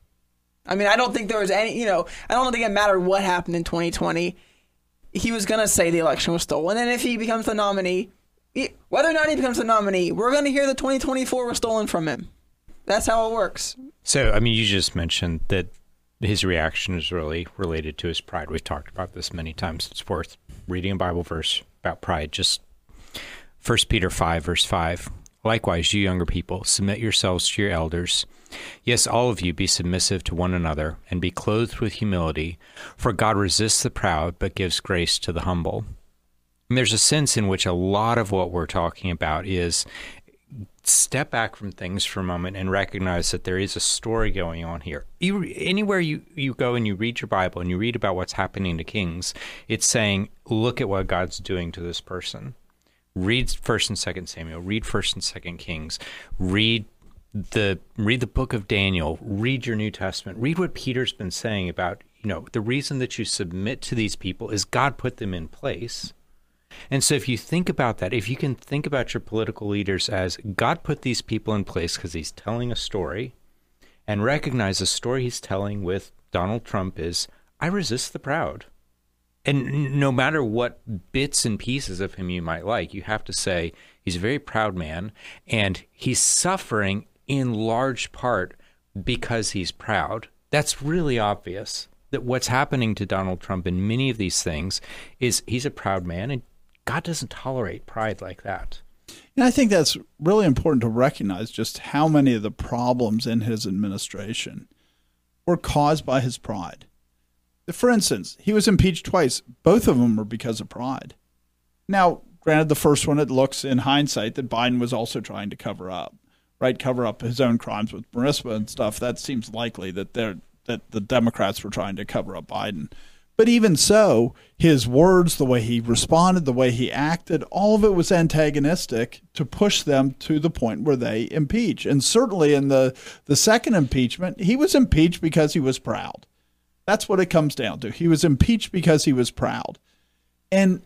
I mean, I don't think there was any, you know, I don't think it mattered what happened in twenty twenty. He was going to say the election was stolen. And if he becomes the nominee, he, whether or not he becomes the nominee, we're going to hear the twenty twenty-four was stolen from him. That's how it works. So, I mean, you just mentioned that his reaction is really related to his pride. We've talked about this many times. It's worth reading a Bible verse about pride. Just First Peter five, verse five. Likewise, you younger people, submit yourselves to your elders. Yes, all of you be submissive to one another, and be clothed with humility, for God resists the proud, but gives grace to the humble. And there's a sense in which a lot of what we're talking about is step back from things for a moment and recognize that there is a story going on here. You, anywhere you, you go and you read your Bible and you read about what's happening to kings, it's saying, look at what God's doing to this person. Read First and Second Samuel. Read First and Second Kings. Read the read the book of Daniel. Read your New Testament. Read what Peter's been saying about, you know, the reason that you submit to these people is God put them in place. And so if you think about that, if you can think about your political leaders as God put these people in place because he's telling a story, and recognize the story he's telling with Donald Trump is, I resist the proud. And no matter what bits and pieces of him you might like, you have to say he's a very proud man, and he's suffering in large part because he's proud. That's really obvious, that what's happening to Donald Trump in many of these things is he's a proud man, and God doesn't tolerate pride like that. And I think that's really important to recognize just how many of the problems in his administration were caused by his pride. For instance, he was impeached twice. Both of them were because of pride. Now, granted, the first one, it looks in hindsight that Biden was also trying to cover up, right? Cover up his own crimes with Burisma and stuff. That seems likely that they're, that the Democrats were trying to cover up Biden. But even so, his words, the way he responded, the way he acted, all of it was antagonistic to push them to the point where they impeach. And certainly in the, the second impeachment, he was impeached because he was proud. That's what it comes down to. He was impeached because he was proud. And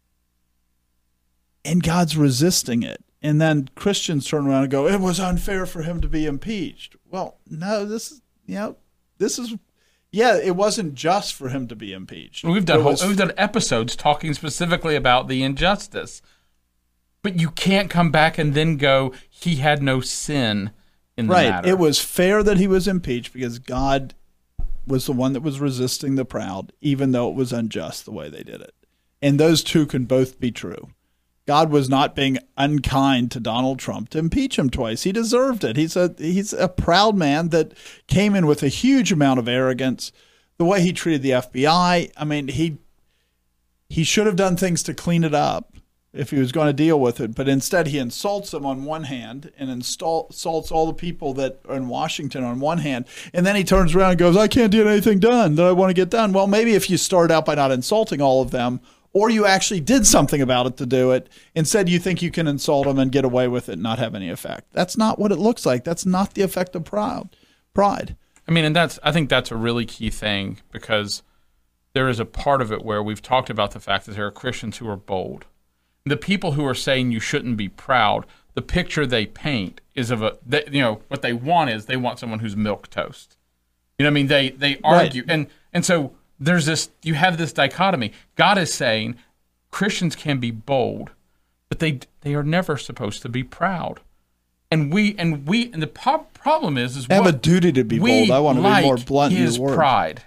and God's resisting it. And then Christians turn around and go, it was unfair for him to be impeached. Well, no, this is, you know, this is, yeah, it wasn't just for him to be impeached. We've done whole, was, we've done episodes talking specifically about the injustice. But you can't come back and then go, he had no sin in the right. matter. It was fair that he was impeached because God was the one that was resisting the proud, even though it was unjust the way they did it. And those two can both be true. God was not being unkind to Donald Trump to impeach him twice. He deserved it. He's a he's a proud man that came in with a huge amount of arrogance. The way he treated the F B I, I mean, he he should have done things to clean it up if he was going to deal with it. But instead, he insults them on one hand and install, insults all the people that are in Washington on one hand. And then he turns around and goes, I can't get anything done that I want to get done. Well, maybe if you start out by not insulting all of them, or you actually did something about it to do it, instead you think you can insult them and get away with it and not have any effect. That's not what it looks like. That's not the effect of proud, pride. I mean, and that's I think that's a really key thing, because there is a part of it where we've talked about the fact that there are Christians who are bold. The people who are saying you shouldn't be proud, the picture they paint is of a, they, you know, what they want is they want someone who's milquetoast. You know what I mean? They they argue. Right. And and so there's this, you have this dichotomy. God is saying Christians can be bold, but they they are never supposed to be proud. And we, and we, and the po- problem is, is I have what, a duty to be bold. I want to like be more blunt in his your word. pride.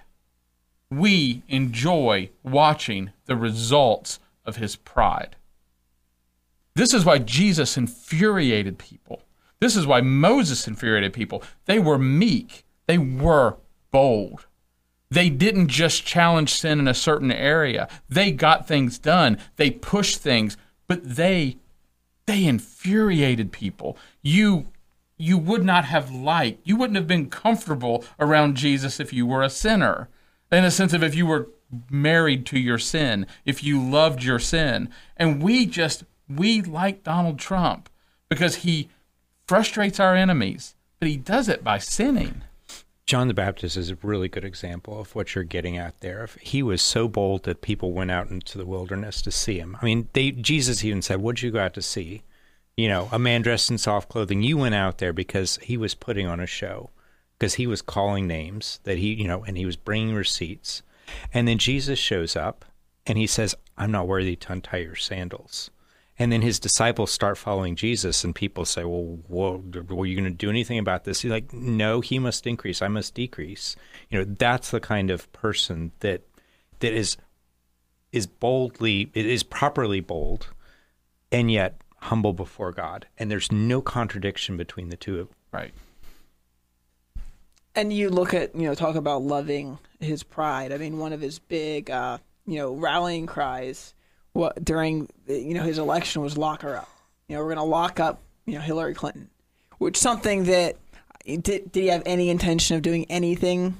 We enjoy watching the results of his pride. This is why Jesus infuriated people. This is why Moses infuriated people. They were meek. They were bold. They didn't just challenge sin in a certain area. They got things done. They pushed things, but they they infuriated people. You you would not have liked, you wouldn't have been comfortable around Jesus if you were a sinner. In the sense of if you were married to your sin, if you loved your sin. And we just We like Donald Trump because he frustrates our enemies, but he does it by sinning. John the Baptist is a really good example of what you're getting at there. He was so bold that people went out into the wilderness to see him. I mean, they, Jesus even said, what'd you go out to see? You know, a man dressed in soft clothing. You went out there because he was putting on a show, because he was calling names that he, you know, and he was bringing receipts. And then Jesus shows up and he says, I'm not worthy to untie your sandals. And then his disciples start following Jesus, and people say, well, whoa, were you going to do anything about this? He's like, no, he must increase, I must decrease. You know, that's the kind of person that that is is boldly, it is properly bold, and yet humble before God. And there's no contradiction between the two. Right. And you look at, you know, talk about loving his pride. I mean, one of his big, uh, you know, rallying cries what, during, you know, his election was lock her up. You know, we're going to lock up, you know, Hillary Clinton, which something that, did, did he have any intention of doing anything?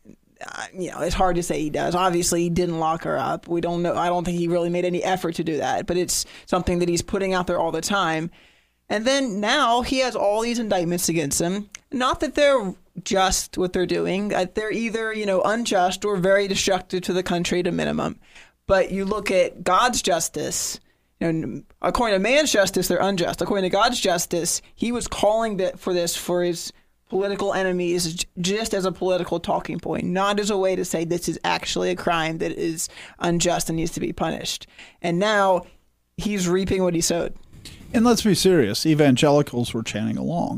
Uh, you know, it's hard to say he does. Obviously, he didn't lock her up. We don't know. I don't think he really made any effort to do that, but it's something that he's putting out there all the time. And then now he has all these indictments against him. Not that they're just what they're doing. They're either, you know, unjust or very destructive to the country at a minimum. But you look at God's justice, and according to man's justice, they're unjust. According to God's justice, he was calling for this for his political enemies just as a political talking point, not as a way to say this is actually a crime that is unjust and needs to be punished. And now he's reaping what he sowed. And let's be serious. Evangelicals were chanting along.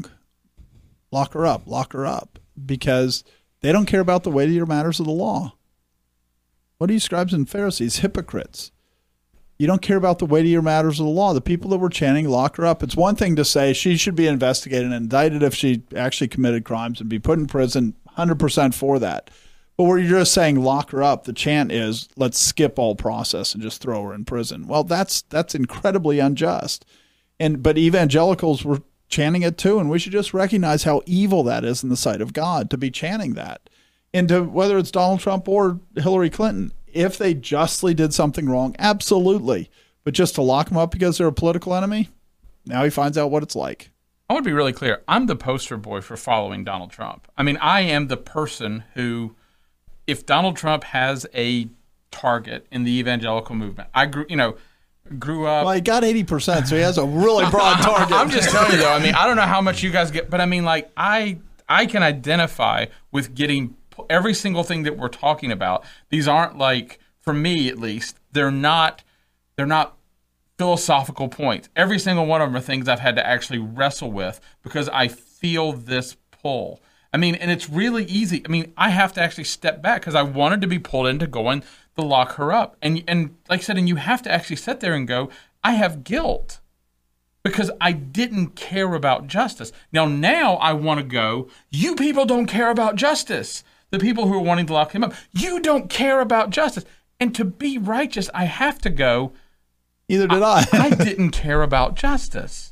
Lock her up, lock her up, because they don't care about the weightier matters of the law. What are you, scribes and Pharisees? Hypocrites. You don't care about the weightier matters of the law. The people that were chanting, lock her up. It's one thing to say she should be investigated and indicted if she actually committed crimes and be put in prison, one hundred percent for that. But where you're just saying lock her up, the chant is let's skip all process and just throw her in prison. Well, that's that's incredibly unjust. And but evangelicals were chanting it too, and we should just recognize how evil that is in the sight of God to be chanting that. And to, whether it's Donald Trump or Hillary Clinton, if they justly did something wrong, absolutely. But just to lock them up because they're a political enemy, now he finds out what it's like. I want to be really clear. I'm the poster boy for following Donald Trump. I mean, I am the person who, if Donald Trump has a target in the evangelical movement, I grew, you know, grew up. Well, he got eighty percent, so he has a really broad target. I'm just telling you, though. I mean, I don't know how much you guys get, but I mean, like, I I can identify with getting every single thing that we're talking about. These aren't like, for me at least, they're not they're not philosophical points. Every single one of them are things I've had to actually wrestle with because I feel this pull. I mean, and it's really easy. I mean, I have to actually step back because I wanted to be pulled into going to lock her up. And and like I said, and you have to actually sit there and go, I have guilt because I didn't care about justice. Now, now I want to go, you people don't care about justice. The people who are wanting to lock him up, you don't care about justice. And to be righteous, I have to go, Either did I. I, I didn't care about justice.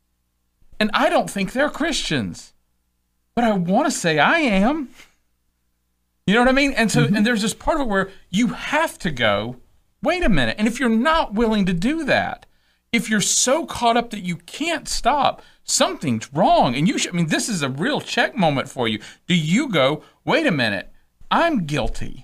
And I don't think they're Christians. But I want to say I am. You know what I mean? And so, mm-hmm. and there's this part of it where you have to go, wait a minute. And if you're not willing to do that, if you're so caught up that you can't stop, something's wrong. And you should, I mean, this is a real check moment for you. Do you go, wait a minute, I'm guilty?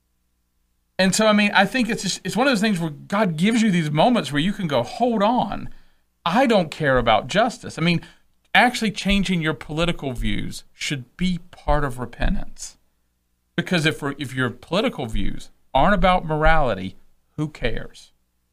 And so, I mean, I think it's just, it's one of those things where God gives you these moments where you can go, hold on, I don't care about justice. I mean, actually changing your political views should be part of repentance. Because if we're, if your political views aren't about morality, who cares?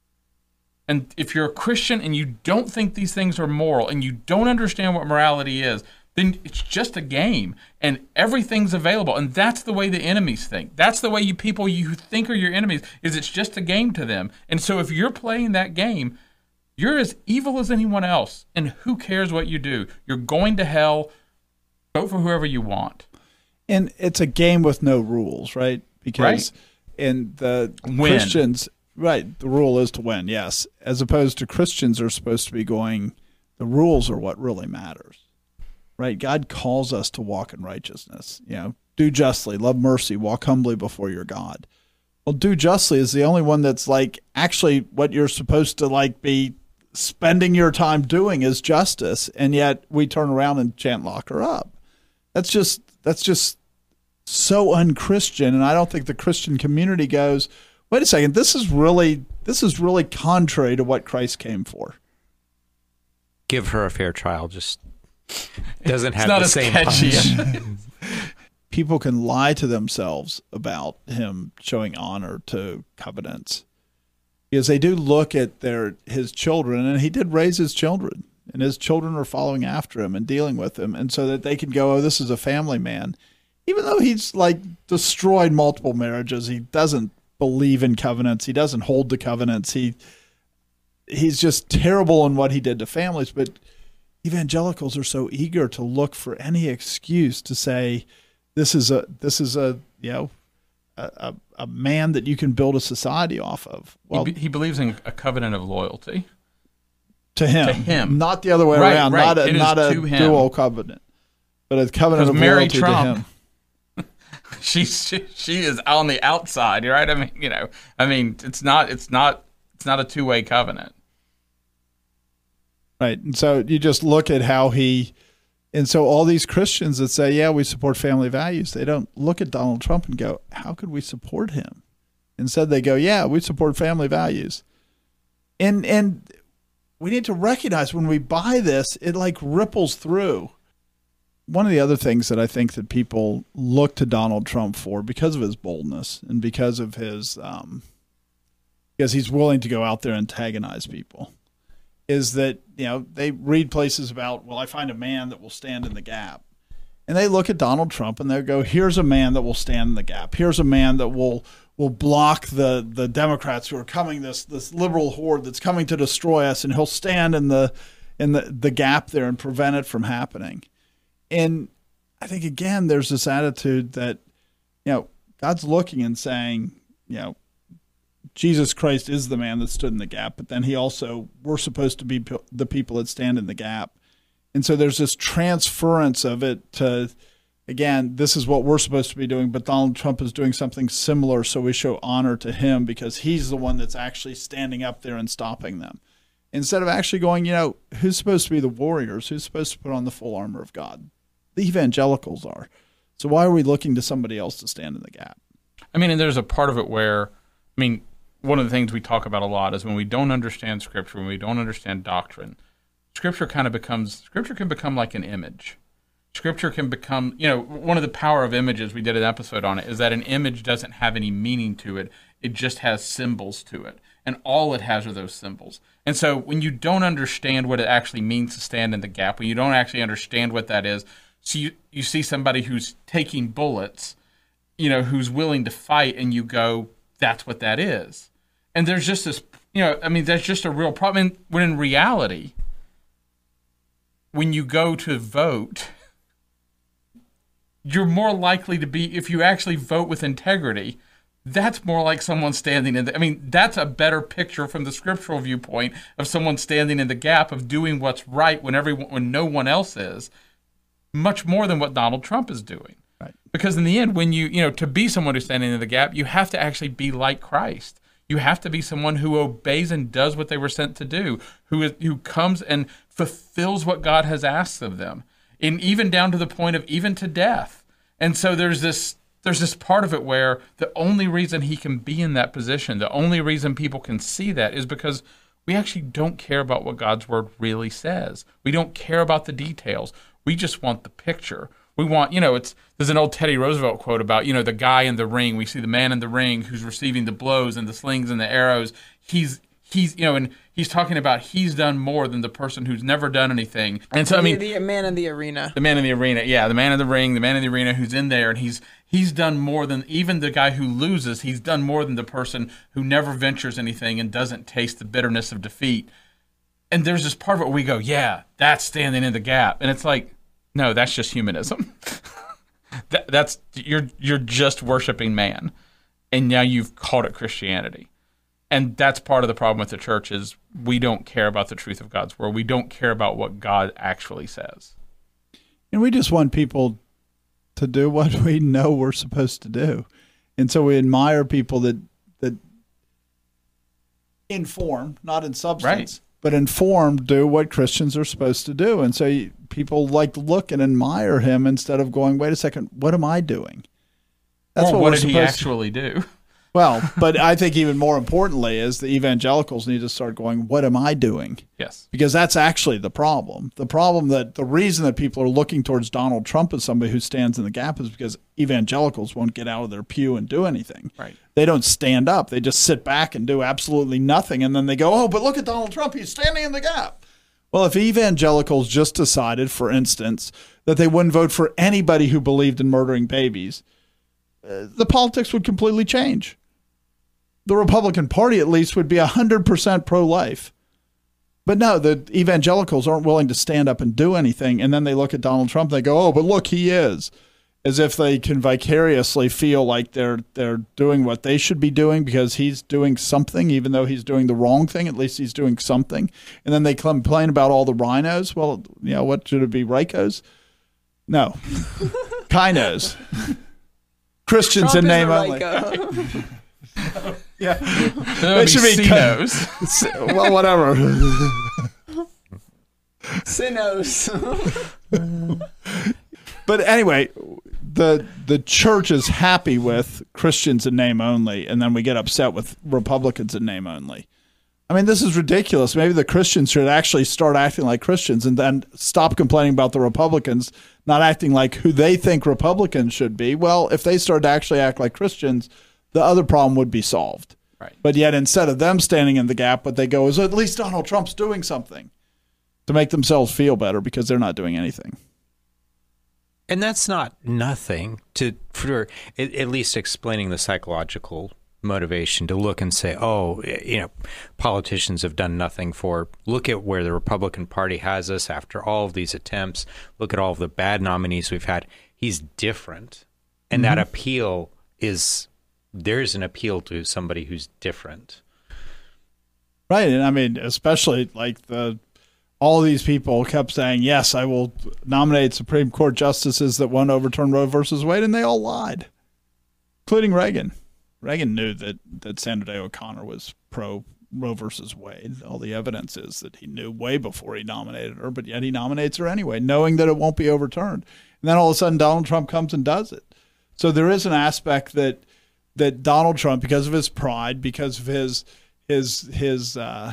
And if you're a Christian and you don't think these things are moral and you don't understand what morality is, then it's just a game and everything's available. And that's the way the enemies think. That's the way you people you think are your enemies, is it's just a game to them. And so if you're playing that game, you're as evil as anyone else. And who cares what you do? You're going to hell. Vote for whoever you want. And it's a game with no rules, right? Because right. in the Win. Christians, right, the rule is to win, yes. As opposed to Christians are supposed to be going, the rules are what really matters, right? God calls us to walk in righteousness, you know, do justly, love mercy, walk humbly before your God. Well, do justly is the only one that's like actually what you're supposed to like be spending your time doing is justice, and yet we turn around and chant lock her up. That's just that's just so unchristian, and I don't think the Christian community goes, wait a second, this is really this is really contrary to what Christ came for. Give her a fair trial, just doesn't have not the as same catchy. punch. People can lie to themselves about him showing honor to covenants because they do look at their his children, and he did raise his children, and his children are following after him and dealing with him, and so that they can go, oh, this is a family man. Even though he's like destroyed multiple marriages, he doesn't believe in covenants. He doesn't hold the covenants. He he's just terrible in what he did to families. But evangelicals are so eager to look for any excuse to say this is a this is a you know a, a, a man that you can build a society off of. Well, he, be, he believes in a covenant of loyalty to him, to him, not the other way right, around. Right. Not a it not a dual covenant, but a covenant of Mary loyalty Trump, to him. She, she she is on the outside, right? I mean, you know, I mean, it's not it's not it's not a two way covenant, right? And so you just look at how he, and so all these Christians that say, "Yeah, we support family values," they don't look at Donald Trump and go, "How could we support him?" Instead, they go, "Yeah, we support family values," and and we need to recognize when we buy this, it like ripples through. One of the other things that I think that people look to Donald Trump for, because of his boldness and because of his, um, because he's willing to go out there and antagonize people, is that, you know, they read places about, well, I find a man that will stand in the gap. And they look at Donald Trump and they go, here's a man that will stand in the gap. Here's a man that will will block the, the Democrats who are coming, this this liberal horde that's coming to destroy us, and he'll stand in the in the, the gap there and prevent it from happening. And I think, again, there's this attitude that, you know, God's looking and saying, you know, Jesus Christ is the man that stood in the gap, but then he also, we're supposed to be the people that stand in the gap. And so there's this transference of it to, again, this is what we're supposed to be doing, but Donald Trump is doing something similar, so we show honor to him because he's the one that's actually standing up there and stopping them. Instead of actually going, you know, who's supposed to be the warriors? Who's supposed to put on the full armor of God? The evangelicals are. So why are we looking to somebody else to stand in the gap? I mean, and there's a part of it where, I mean, one of the things we talk about a lot is when we don't understand Scripture, when we don't understand doctrine, Scripture kind of becomes, Scripture can become like an image. Scripture can become, you know, one of the power of images, we did an episode on it, is that an image doesn't have any meaning to it. It just has symbols to it. And all it has are those symbols. And so when you don't understand what it actually means to stand in the gap, when you don't actually understand what that is, so you, you see somebody who's taking bullets, you know, who's willing to fight, and you go, that's what that is. And there's just this, you know, I mean, that's just a real problem. When in reality, when you go to vote, you're more likely to be, if you actually vote with integrity, that's more like someone standing in the, I mean, that's a better picture from the scriptural viewpoint of someone standing in the gap of doing what's right when everyone, when no one else is, much more than what Donald Trump is doing. Right. Because in the end, when you, you know, to be someone who's standing in the gap, you have to actually be like Christ. You have to be someone who obeys and does what they were sent to do, who is, who comes and fulfills what God has asked of them, and even down to the point of even to death. And so there's this there's this part of it where the only reason he can be in that position, the only reason people can see that is because we actually don't care about what God's word really says. We don't care about the details. We just want the picture. We want, you know, it's there's an old Teddy Roosevelt quote about, you know, the guy in the ring. We see the man in the ring who's receiving the blows and the slings and the arrows. He's he's you know, and he's talking about he's done more than the person who's never done anything. And so I mean, the, the man in the arena, the man in the arena, yeah, the man in the ring, the man in the arena who's in there, and he's he's done more than even the guy who loses. He's done more than the person who never ventures anything and doesn't taste the bitterness of defeat. And there's this part of it where we go, yeah, that's standing in the gap, and it's like, no, that's just humanism. that, that's you're you're just worshiping man, and now you've called it Christianity. And that's part of the problem with the church is we don't care about the truth of God's word. We don't care about what God actually says. And we just want people to do what we know we're supposed to do. And so we admire people that that inform, not in substance, right, but inform, do what Christians are supposed to do. And so you, people like look and admire him instead of going, wait a second, what am I doing? That's or what, what did he actually to... do? Well, but I think even more importantly is the evangelicals need to start going, what am I doing? Yes. Because that's actually the problem. The problem that the reason that people are looking towards Donald Trump as somebody who stands in the gap is because evangelicals won't get out of their pew and do anything. Right. They don't stand up. They just sit back and do absolutely nothing. And then they go, oh, but look at Donald Trump. He's standing in the gap. Well, if evangelicals just decided, for instance, that they wouldn't vote for anybody who believed in murdering babies, uh, the politics would completely change. The Republican Party, at least, would be one hundred percent pro-life. But no, the evangelicals aren't willing to stand up and do anything, and then they look at Donald Trump and they go, oh, but look, he is. As if they can vicariously feel like they're they're doing what they should be doing because he's doing something, even though he's doing the wrong thing. At least he's doing something. And then they complain about all the rhinos. Well, you know, what should it be, Ricos? No. Kinos. Christians Trump in is name a only. Ryko. Yeah. They should be Cinos. Well, whatever. Sinos. But anyway, the the church is happy with Christians in name only, and then we get upset with Republicans in name only. I mean, this is ridiculous. Maybe the Christians should actually start acting like Christians and then stop complaining about the Republicans not acting like who they think Republicans should be. Well, if they started to actually act like Christians, the other problem would be solved. Right. But yet instead of them standing in the gap, what they go is at least Donald Trump's doing something to make themselves feel better because they're not doing anything. And that's not nothing to for at, at least explaining the psychological motivation to look and say, oh, you know, politicians have done nothing for, look at where the Republican Party has us after all of these attempts. Look at all of the bad nominees we've had. He's different. And mm-hmm. that appeal is, there's an appeal to somebody who's different. Right. And I mean, especially like the, all these people kept saying, yes, I will nominate Supreme Court justices that won't overturn Roe versus Wade. And they all lied, including Reagan. Reagan knew that, that Sandra Day O'Connor was pro Roe versus Wade. All the evidence is that he knew way before he nominated her, but yet he nominates her anyway, knowing that it won't be overturned. And then all of a sudden Donald Trump comes and does it. So there is an aspect that that Donald Trump, because of his pride, because of his his his uh,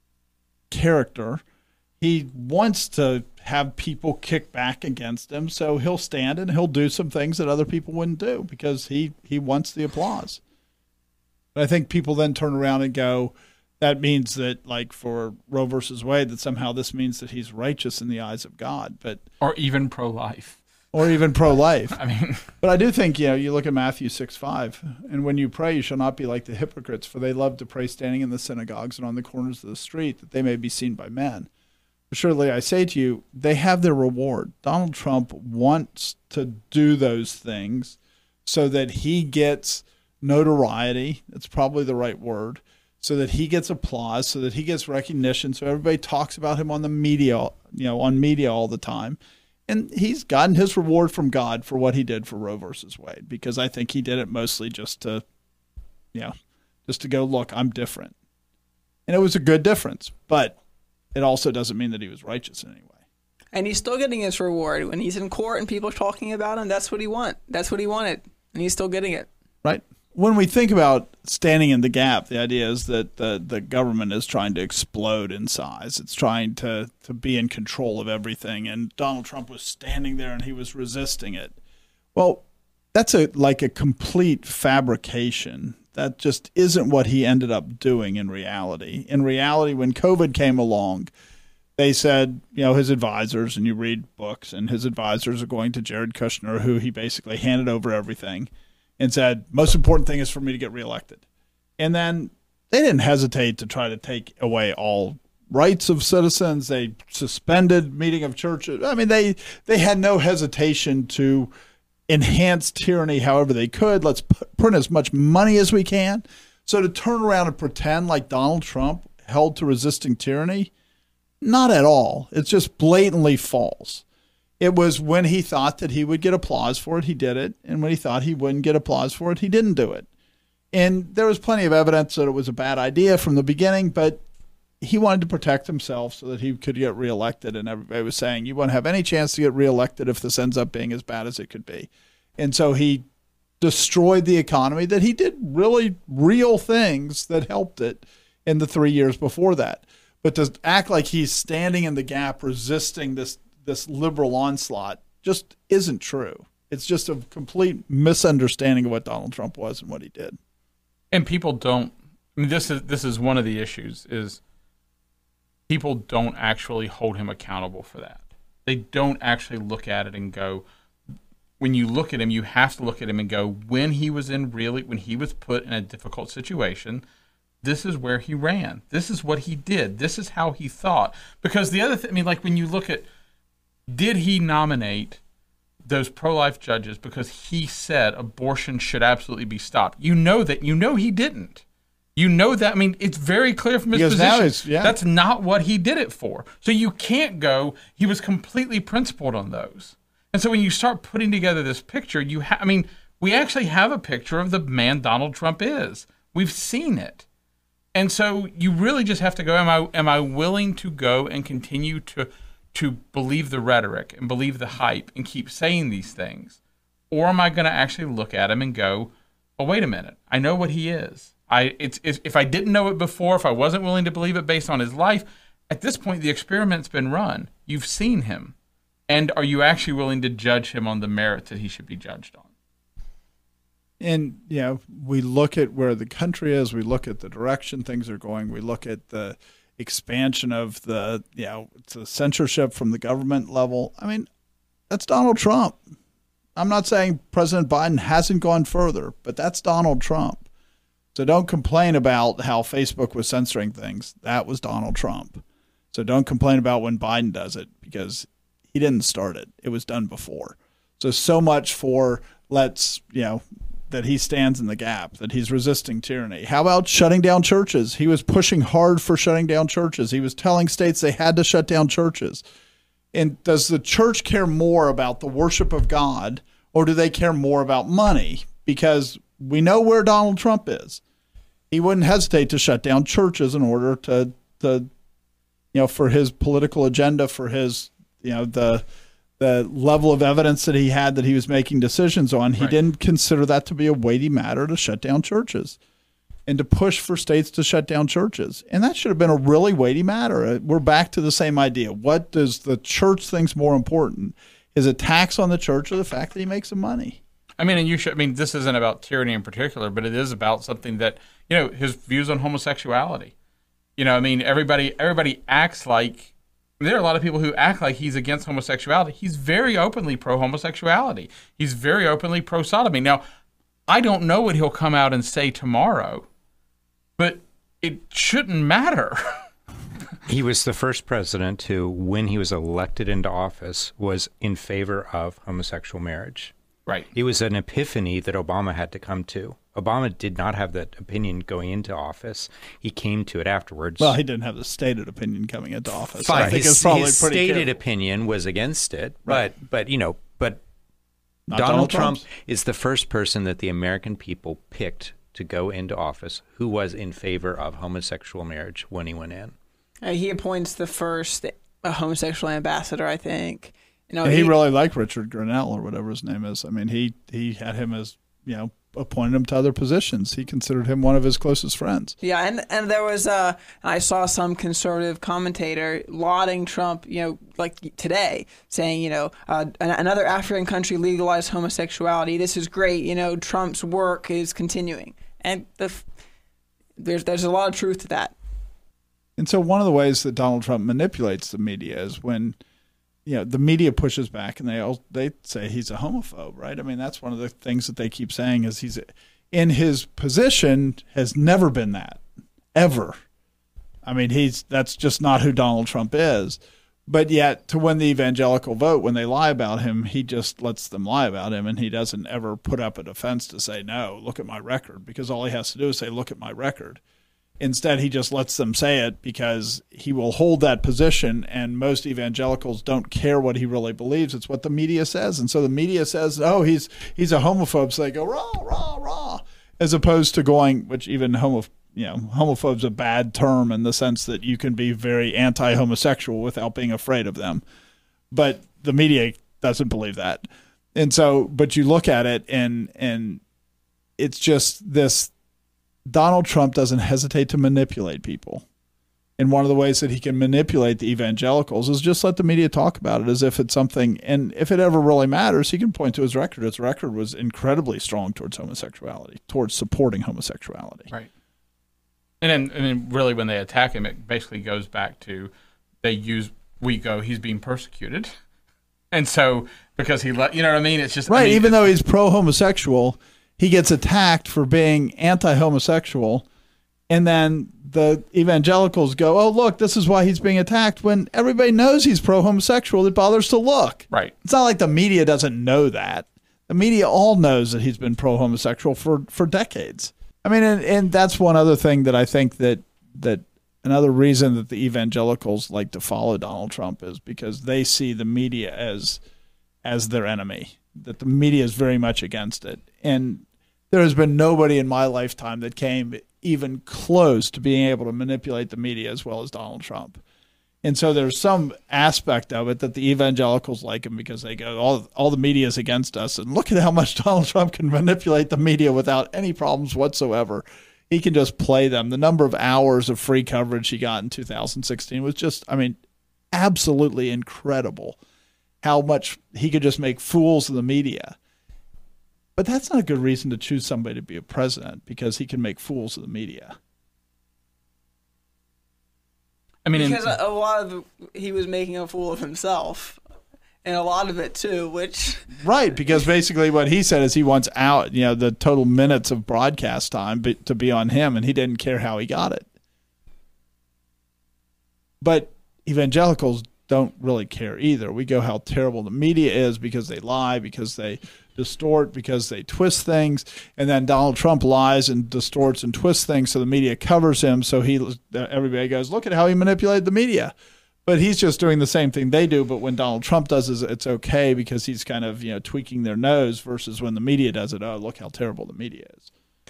character, he wants to have people kick back against him. So he'll stand and he'll do some things that other people wouldn't do because he, he wants the applause. But I think people then turn around and go, that means that, like for Roe versus Wade, that somehow this means that he's righteous in the eyes of God, but or even pro-life, or even pro-life. I mean, but I do think, you know, you look at Matthew six five, and when you pray, you shall not be like the hypocrites, for they love to pray standing in the synagogues and on the corners of the street, that they may be seen by men. But surely I say to you, they have their reward. Donald Trump wants to do those things so that he gets notoriety. That's probably the right word. So that he gets applause, so that he gets recognition, so everybody talks about him on the media, you know, on media all the time. And he's gotten his reward from God for what he did for Roe versus Wade, because I think he did it mostly just to, you know, just to go, look, I'm different. And it was a good difference, but it also doesn't mean that he was righteous in any way. And he's still getting his reward when he's in court and people are talking about him. That's what he want. That's what he wanted, and he's still getting it. Right. When we think about standing in the gap, the idea is that the, the government is trying to explode in size. It's trying to, to be in control of everything. And Donald Trump was standing there and he was resisting it. Well, that's a like a complete fabrication. That just isn't what he ended up doing in reality. In reality, when COVID came along, they said, you know, his advisors, and you read books, and his advisors are going to Jared Kushner, who he basically handed over everything, and said, most important thing is for me to get reelected. And then they didn't hesitate to try to take away all rights of citizens. They suspended meeting of churches. I mean, they they had no hesitation to enhance tyranny however they could. Let's print as much money as we can. So to turn around and pretend like Donald Trump held to resisting tyranny, not at all. It's just blatantly false. It was when he thought that he would get applause for it, he did it. And when he thought he wouldn't get applause for it, he didn't do it. And there was plenty of evidence that it was a bad idea from the beginning, but he wanted to protect himself so that he could get reelected. And everybody was saying, you won't have any chance to get reelected if this ends up being as bad as it could be. And so he destroyed the economy, that he did really real things that helped it in the three years before that. But to act like he's standing in the gap resisting this this liberal onslaught just isn't true. It's just a complete misunderstanding of what Donald Trump was and what he did. And people don't, I mean, this is this is one of the issues, is people don't actually hold him accountable for that. They don't actually look at it and go, when you look at him, you have to look at him and go, when he was in really, when he was put in a difficult situation, this is where he ran. This is what he did. This is how he thought. Because the other thing, I mean, like when you look at, did he nominate those pro-life judges because he said abortion should absolutely be stopped? You know that. You know he didn't. You know that. I mean, it's very clear from his Because now position. it's- yeah. That's not what he did it for. So you can't go, he was completely principled on those. And so when you start putting together this picture, you ha- I mean, we actually have a picture of the man Donald Trump is. We've seen it. And so you really just have to go, am I am I willing to go and continue to to believe the rhetoric and believe the hype and keep saying these things? Or am I going to actually look at him and go, oh, wait a minute, I know what he is. I it's, it's if I didn't know it before, if I wasn't willing to believe it based on his life, at this point the experiment's been run. You've seen him. And are you actually willing to judge him on the merits that he should be judged on? And, you know, we look at where the country is, we look at the direction things are going, we look at the expansion of the, you know, the censorship from the government level. I mean, that's Donald Trump. I'm not saying President Biden hasn't gone further, but that's Donald Trump. So don't complain about how Facebook was censoring things. That was Donald Trump. So don't complain about when Biden does it, because he didn't start it. It was done before. So, so much for let's, you know, that he stands in the gap, that he's resisting tyranny. How about shutting down churches? He was pushing hard for shutting down churches. He was telling states they had to shut down churches. And does the church care more about the worship of God, or do they care more about money? Because we know where Donald Trump is. He wouldn't hesitate to shut down churches in order to, to you know, for his political agenda, for his, you know, the the level of evidence that he had that he was making decisions on. He Right. didn't consider that to be a weighty matter to shut down churches and to push for states to shut down churches. And that should have been a really weighty matter. We're back to the same idea. What does the church think's more important? His attacks on the church or the fact that he makes some money? I mean, and you should, I mean, this isn't about tyranny in particular, but it is about something that, you know, his views on homosexuality. You know, I mean, everybody, everybody acts like, there are a lot of people who act like he's against homosexuality. He's very openly pro-homosexuality. He's very openly pro-sodomy. Now, I don't know what he'll come out and say tomorrow, but it shouldn't matter. He was the first president who, when he was elected into office, was in favor of homosexual marriage. Right. It was an epiphany that Obama had to come to. Obama did not have that opinion going into office. He came to it afterwards. Well, he didn't have the stated opinion coming into office. Fine. I think his it's probably his pretty stated careful. opinion was against it, Right. but but you know, but Not Donald, Donald Trump Trump's. is the first person that the American people picked to go into office who was in favor of homosexual marriage when he went in. Uh, he appoints the first uh, homosexual ambassador, I think. You know, And he, he really liked Richard Grenell or whatever his name is. I mean, he he had him as, you know, appointed him to other positions. He considered him one of his closest friends. Yeah, and and there was uh, I saw some conservative commentator lauding Trump, you know, like today, saying, you know, uh, an- another African country legalized homosexuality. This is great. You know, Trump's work is continuing, and the f- there's there's a lot of truth to that. And so one of the ways that Donald Trump manipulates the media is when, you know, the media pushes back and they all, they say he's a homophobe, right? I mean, that's one of the things that they keep saying is he's in his position has never been that, ever. I mean, he's that's just not who Donald Trump is. But yet, to win the evangelical vote, when they lie about him, he just lets them lie about him, and he doesn't ever put up a defense to say, no, look at my record, because all he has to do is say, look at my record. Instead, he just lets them say it because he will hold that position, and most evangelicals don't care what he really believes. It's what the media says. And so the media says, oh, he's he's a homophobe, so they go, rah, rah, rah, as opposed to going, which even homo, you know, homophobe's a bad term in the sense that you can be very anti-homosexual without being afraid of them. But the media doesn't believe that. And so, but you look at it, and and it's just this, Donald Trump doesn't hesitate to manipulate people. And one of the ways that he can manipulate the evangelicals is just let the media talk about it as if it's something. And if it ever really matters, he can point to his record. His record was incredibly strong towards homosexuality, towards supporting homosexuality. Right. And then, and then really when they attack him, it basically goes back to they use, we go, he's being persecuted. And so because he let, you know what I mean? It's just. Right. I mean, even though he's pro-homosexual, he gets attacked for being anti-homosexual, And then the evangelicals go, oh, look, this is why he's being attacked, when everybody knows he's pro-homosexual. It bothers to look. Right. It's not like the media doesn't know that. The media all knows that he's been pro-homosexual for, for decades. I mean, and, and that's one other thing that I think that that another reason that the evangelicals like to follow Donald Trump is because they see the media as as their enemy, that the media is very much against it. And there has been nobody in my lifetime that came even close to being able to manipulate the media as well as Donald Trump. And so there's some aspect of it that the evangelicals like him because they go, all, all the media is against us. And look at how much Donald Trump can manipulate the media without any problems whatsoever. He can just play them. The number of hours of free coverage he got in two thousand sixteen was just, I mean, absolutely incredible how much he could just make fools of the media. But that's not a good reason to choose somebody to be a president, because he can make fools of the media. I mean, because in, a lot of it, he was making a fool of himself, and a lot of it too. Which right, because basically what he said is he wants out, you know, the total minutes of broadcast time to be on him, and he didn't care how he got it. But evangelicals don't really care either. We go how terrible the media is because they lie, because they distort, because they twist things, and then Donald Trump lies and distorts and twists things, so the media covers him. So he, everybody goes, look at how he manipulated the media. But he's just doing the same thing they do. But when Donald Trump does it, it's okay because he's kind of, you know, tweaking their nose, versus when the media does it, oh, look how terrible the media is.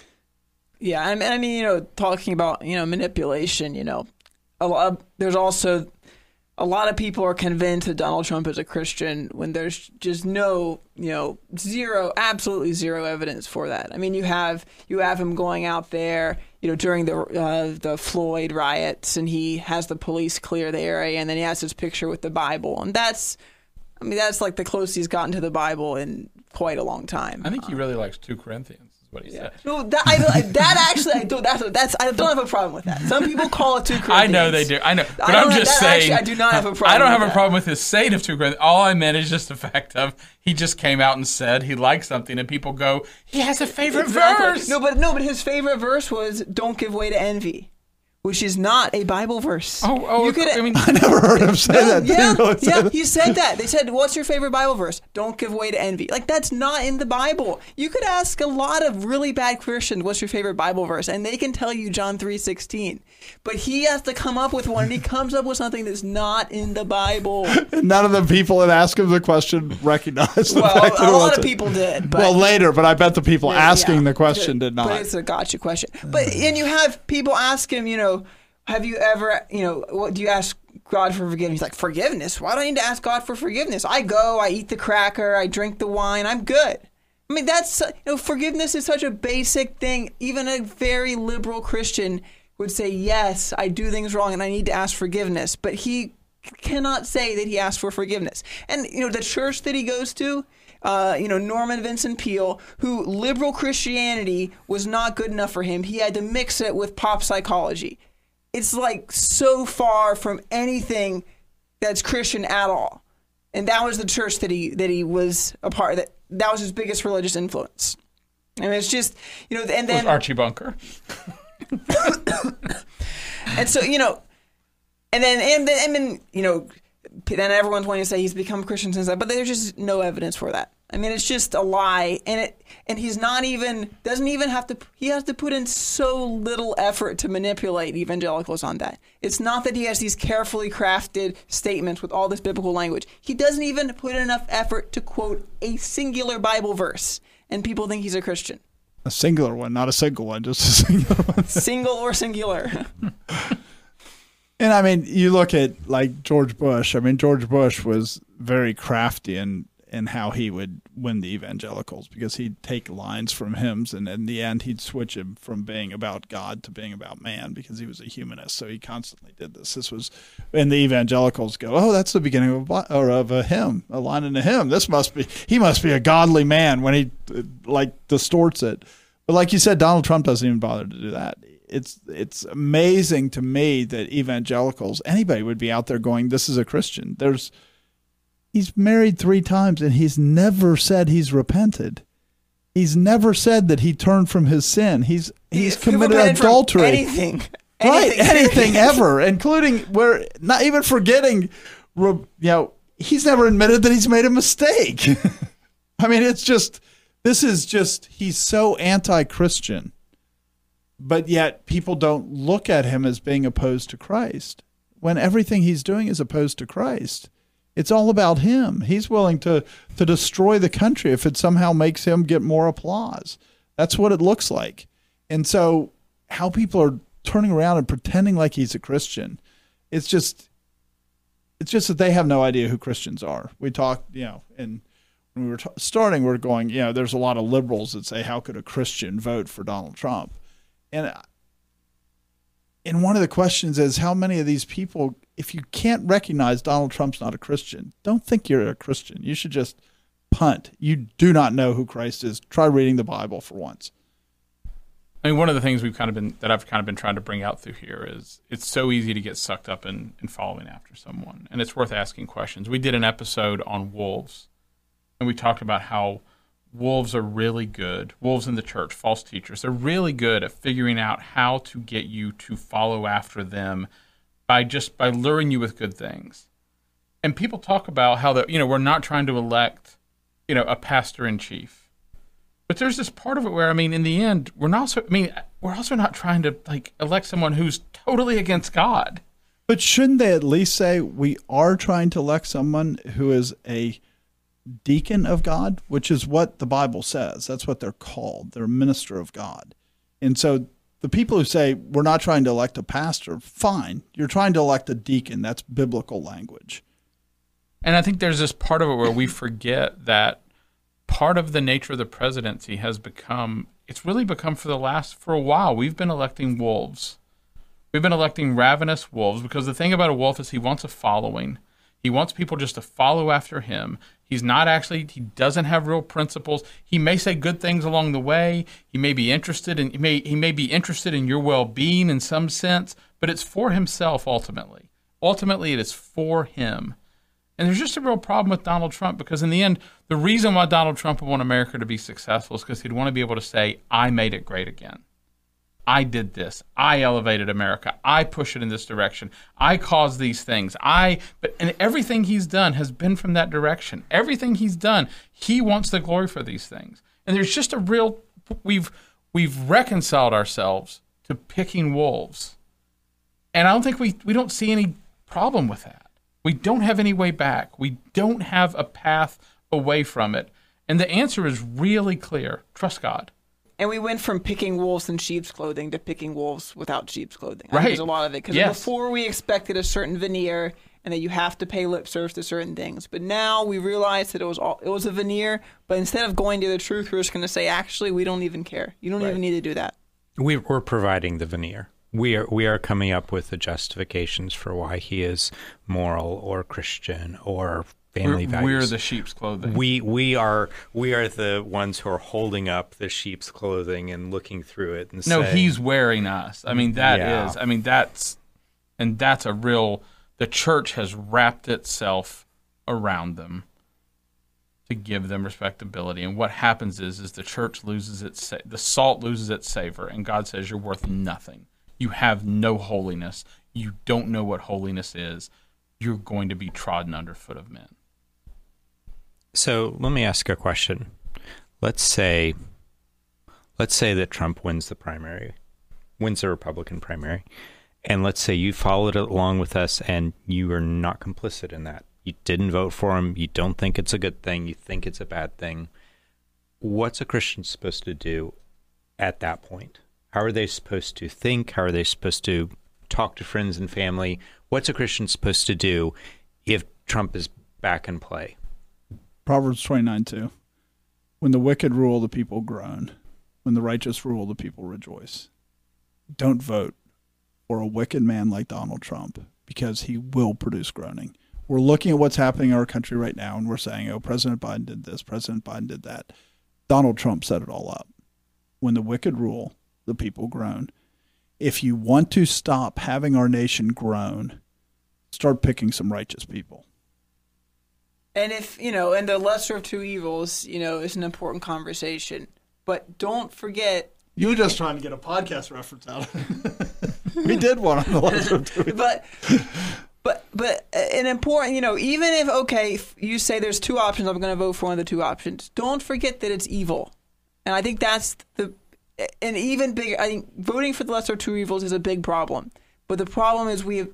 Yeah, I mean, I mean, you know, talking about, you know, manipulation, you know, a lot, there's also a lot of people are convinced that Donald Trump is a Christian when there's just no, you know, zero, absolutely zero evidence for that. I mean, you have you have him going out there, you know, during the uh, the Floyd riots, and he has the police clear the area, and then he has his picture with the Bible, and that's, I mean, that's like the closest he's gotten to the Bible in quite a long time. I think he really likes two Corinthians. What he yeah. said. No, that, I, that actually, I don't. That's, that's I don't have a problem with that. Some people call it two Corinthians. I know they do. I know, but I I'm just saying. Actually, I do not have a problem. I don't have with a that. problem with his saying of two Corinthians. All I meant is just the fact of he just came out and said he likes something, and people go, he has a favorite Exactly. verse. No, but no, but his favorite verse was "Don't give way to envy," which is not a Bible verse. Oh, oh, you could, I mean, I never heard him say no, that. Yeah, Really say yeah, that. he said that. They said, "What's your favorite Bible verse?" Don't give way to envy. Like, that's not in the Bible. You could ask a lot of really bad Christians, "What's your favorite Bible verse?" and they can tell you John three sixteen. But he has to come up with one, and he comes up with something that's not in the Bible. And none of the people that ask him the question recognize the Well, fact that a it lot wasn't. of people did. But Well, later, but I bet the people Yeah, asking yeah. the question But- did not. But it's a gotcha question. But and you have people ask him, you know, have you ever, you know, what do you ask God for forgiveness? He's like, forgiveness? Why do I need to ask God for forgiveness? I go, I eat the cracker, I drink the wine, I'm good. I mean, that's, you know, forgiveness is such a basic thing. Even a very liberal Christian would say, yes, I do things wrong and I need to ask forgiveness. But he cannot say that he asked for forgiveness. And, you know, the church that he goes to, Uh, you know, Norman Vincent Peale, who liberal Christianity was not good enough for him. He had to mix it with pop psychology. It's like so far from anything that's Christian at all. And that was the church that he that he was a part of. That that was his biggest religious influence. And it's just, you know, and then was Archie Bunker. and so, you know, and then and then, and then you know, then everyone's wanting to say he's become Christian since that, but there's just no evidence for that. I mean, it's just a lie, and it and he's not even doesn't even have to. He has to put in so little effort to manipulate evangelicals on that. It's not that he has these carefully crafted statements with all this biblical language. He doesn't even put in enough effort to quote a singular Bible verse, and people think he's a Christian. A singular one, not a single one, just a singular one. Single or singular. And I mean, you look at like George Bush. I mean, George Bush was very crafty in, in how he would win the evangelicals, because he'd take lines from hymns, and in the end, he'd switch him from being about God to being about man, because he was a humanist. So he constantly did this. This was, and the evangelicals go, "Oh, that's the beginning of a, or of a hymn, a line in a hymn. This must be, he must be a godly man," when he uh, like distorts it. But like you said, Donald Trump doesn't even bother to do that. It's it's amazing to me that evangelicals, anybody would be out there going, "This is a Christian." There's, he's married three times and he's never said he's repented. He's never said that he turned from his sin. He's he's People committed repent from adultery. Anything. Right, anything, anything ever, including where not even forgetting, you know, he's never admitted that he's made a mistake. I mean, it's just, this is just, he's so anti-Christian, but yet people don't look at him as being opposed to Christ when everything he's doing is opposed to Christ. It's all about him. He's willing to, to destroy the country if it somehow makes him get more applause. That's what it looks like. And so how people are turning around and pretending like he's a Christian, it's just, it's just that they have no idea who Christians are. We talked, you know, and when we were t- starting, we we're going, you know, there's a lot of liberals that say, how could a Christian vote for Donald Trump? And, and one of the questions is, how many of these people, if you can't recognize Donald Trump's not a Christian, don't think you're a Christian. You should just punt. You do not know who Christ is. Try reading the Bible for once. I mean, one of the things we've kind of been that I've kind of been trying to bring out through here is it's so easy to get sucked up in, in following after someone, and it's worth asking questions. We did an episode on wolves, and we talked about how wolves are really good. Wolves in the church, false teachers, they're really good at figuring out how to get you to follow after them by just by luring you with good things. And people talk about how that, you know, we're not trying to elect, you know, a pastor in chief. But there's this part of it where, I mean, in the end, we're not. So, I mean, we're also not trying to like elect someone who's totally against God. But shouldn't they at least say we are trying to elect someone who is a deacon of God, which is what the Bible says. That's what they're called. They're a minister of God. And so the people who say we're not trying to elect a pastor, fine. You're trying to elect a deacon. That's biblical language. And I think there's this part of it where we forget that part of the nature of the presidency has become, it's really become for the last, for a while, we've been electing wolves. We've been electing ravenous wolves because the thing about a wolf is he wants a following. He wants people just to follow after him. He's not actually, he doesn't have real principles. He may say good things along the way. He may be interested in, he may, he may be interested in your well-being in some sense, but it's for himself ultimately. Ultimately, it is for him. And there's just a real problem with Donald Trump because in the end, the reason why Donald Trump would want America to be successful is because he'd want to be able to say, I made it great again. I did this. I elevated America. I pushed it in this direction. I caused these things. I, but and everything he's done has been from that direction. Everything he's done, he wants the glory for these things. And there's just a real, we've we've reconciled ourselves to picking wolves. And I don't think we, we don't see any problem with that. We don't have any way back. We don't have a path away from it. And the answer is really clear. Trust God. And we went from picking wolves in sheep's clothing to picking wolves without sheep's clothing. I Right. think there's a lot of it. Because Yes. before we expected a certain veneer and that you have to pay lip service to certain things. But now we realize that it was all, it was a veneer. But instead of going to the truth, we're just going to say, actually, we don't even care. You don't Right. even need to do that. We, we're providing the veneer. We are we are coming up with the justifications for why he is moral or Christian or family We're, values. we're the sheep's clothing. We we are we are the ones who are holding up the sheep's clothing and looking through it and no, saying, he's wearing us. I mean, that Yeah. is. I mean, that's, and that's a real, the church has wrapped itself around them to give them respectability. And what happens is, is the church loses its, sa- the salt loses its savor, and God says you're worth nothing. You have no holiness. You don't know what holiness is. You're going to be trodden underfoot of men. So let me ask a question. Let's say, let's say that Trump wins the primary, wins the Republican primary, and let's say you followed along with us and you are not complicit in that. You didn't vote for him. You don't think it's a good thing. You think it's a bad thing. What's a Christian supposed to do at that point? How are they supposed to think? How are they supposed to talk to friends and family? What's a Christian supposed to do if Trump is back in play? Proverbs twenty-nine two. When the wicked rule, the people groan. When the righteous rule, the people rejoice. Don't vote for a wicked man like Donald Trump because he will produce groaning. We're looking at what's happening in our country right now, and we're saying, oh, President Biden did this, President Biden did that. Donald Trump set it all up. When the wicked rule, the people groan. If you want to stop having our nation groan, start picking some righteous people. And if, you know, and the lesser of two evils, you know, is an important conversation. But don't forget. You were just trying to get a podcast reference out. We did one on the lesser of two evils. But, but, but an important, you know, even if, okay, if you say there's two options, I'm going to vote for one of the two options. Don't forget that it's evil. And I think that's the, an even bigger, I think voting for the lesser of two evils is a big problem. But the problem is we have,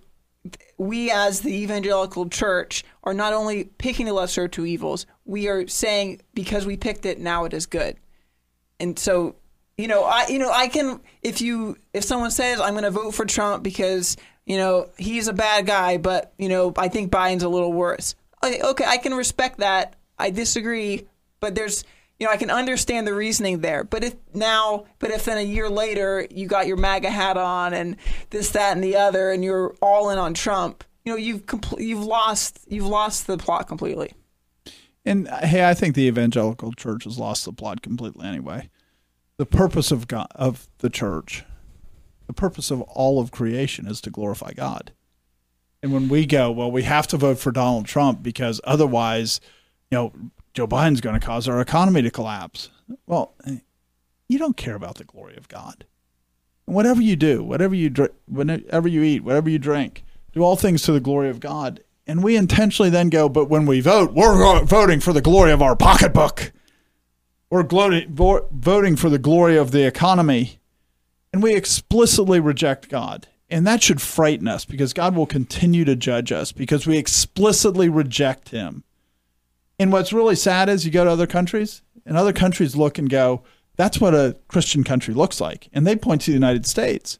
we as the evangelical church are not only picking the lesser of two evils, we are saying because we picked it, now it is good. And so, you know, I you know, I can if you if someone says I'm going to vote for Trump because, you know, he's a bad guy, but, you know, I think Biden's a little worse. Okay, okay, I can respect that. I disagree, but there's You know, I can understand the reasoning there, but if now, but if then a year later you got your MAGA hat on and this, that, and the other, and you're all in on Trump, you know, you've compl- you've lost you've lost the plot completely. And hey, I think the evangelical church has lost the plot completely anyway. The purpose of God, of the church, the purpose of all of creation is to glorify God. And when we go, well, we have to vote for Donald Trump because otherwise, you know, Joe Biden's going to cause our economy to collapse. Well, you don't care about the glory of God. And whatever you do, whatever you drink, whenever you eat, whatever you drink, do all things to the glory of God. And we intentionally then go, but when we vote, we're voting for the glory of our pocketbook. We're gloating, voting for the glory of the economy. And we explicitly reject God. And that should frighten us because God will continue to judge us because we explicitly reject him. And what's really sad is you go to other countries, and other countries look and go, that's what a Christian country looks like. And they point to the United States.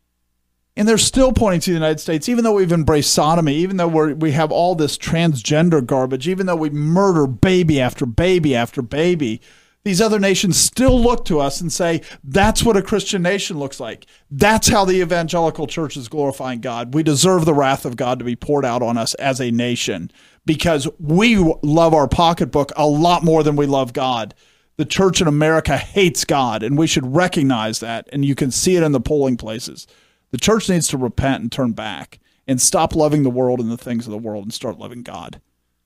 And they're still pointing to the United States, even though we've embraced sodomy, even though we're, we have all this transgender garbage, even though we murder baby after baby after baby. These other nations still look to us and say, that's what a Christian nation looks like. That's how the evangelical church is glorifying God. We deserve the wrath of God to be poured out on us as a nation because we love our pocketbook a lot more than we love God. The church in America hates God, and we should recognize that, and you can see it in the polling places. The church needs to repent and turn back and stop loving the world and the things of the world and start loving God.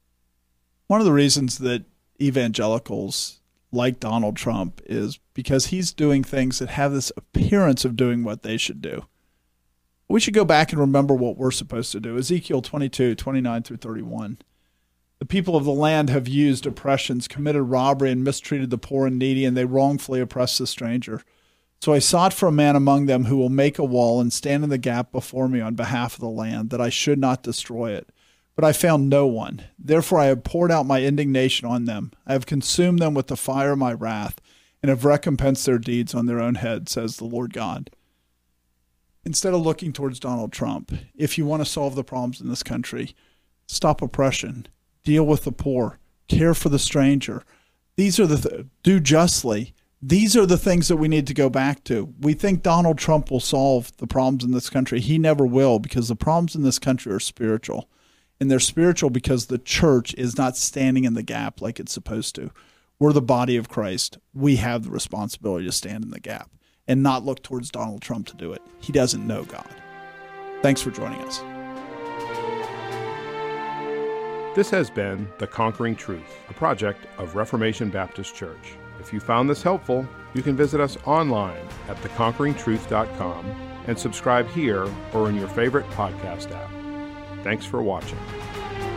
One of the reasons that evangelicals like Donald Trump is because he's doing things that have this appearance of doing what they should do. We should go back and remember what we're supposed to do. Ezekiel twenty-two, twenty-nine through thirty-one. The people of the land have used oppressions, committed robbery, and mistreated the poor and needy, and they wrongfully oppressed the stranger. So I sought for a man among them who will make a wall and stand in the gap before me on behalf of the land, that I should not destroy it. But I found no one. Therefore I have poured out my indignation on them. I have consumed them with the fire of my wrath, and have recompensed their deeds on their own head, says the Lord God. Instead of looking towards Donald Trump, if you want to solve the problems in this country, stop oppression, deal with the poor, care for the stranger. These are the th- do justly. These are the things that we need to go back to. We think Donald Trump will solve the problems in this country. He never will, because the problems in this country are spiritual. And they're spiritual because the church is not standing in the gap like it's supposed to. We're the body of Christ. We have the responsibility to stand in the gap and not look towards Donald Trump to do it. He doesn't know God. Thanks for joining us. This has been The Conquering Truth, a project of Reformation Baptist Church. If you found this helpful, you can visit us online at the conquering truth dot com and subscribe here or in your favorite podcast app. Thanks for watching.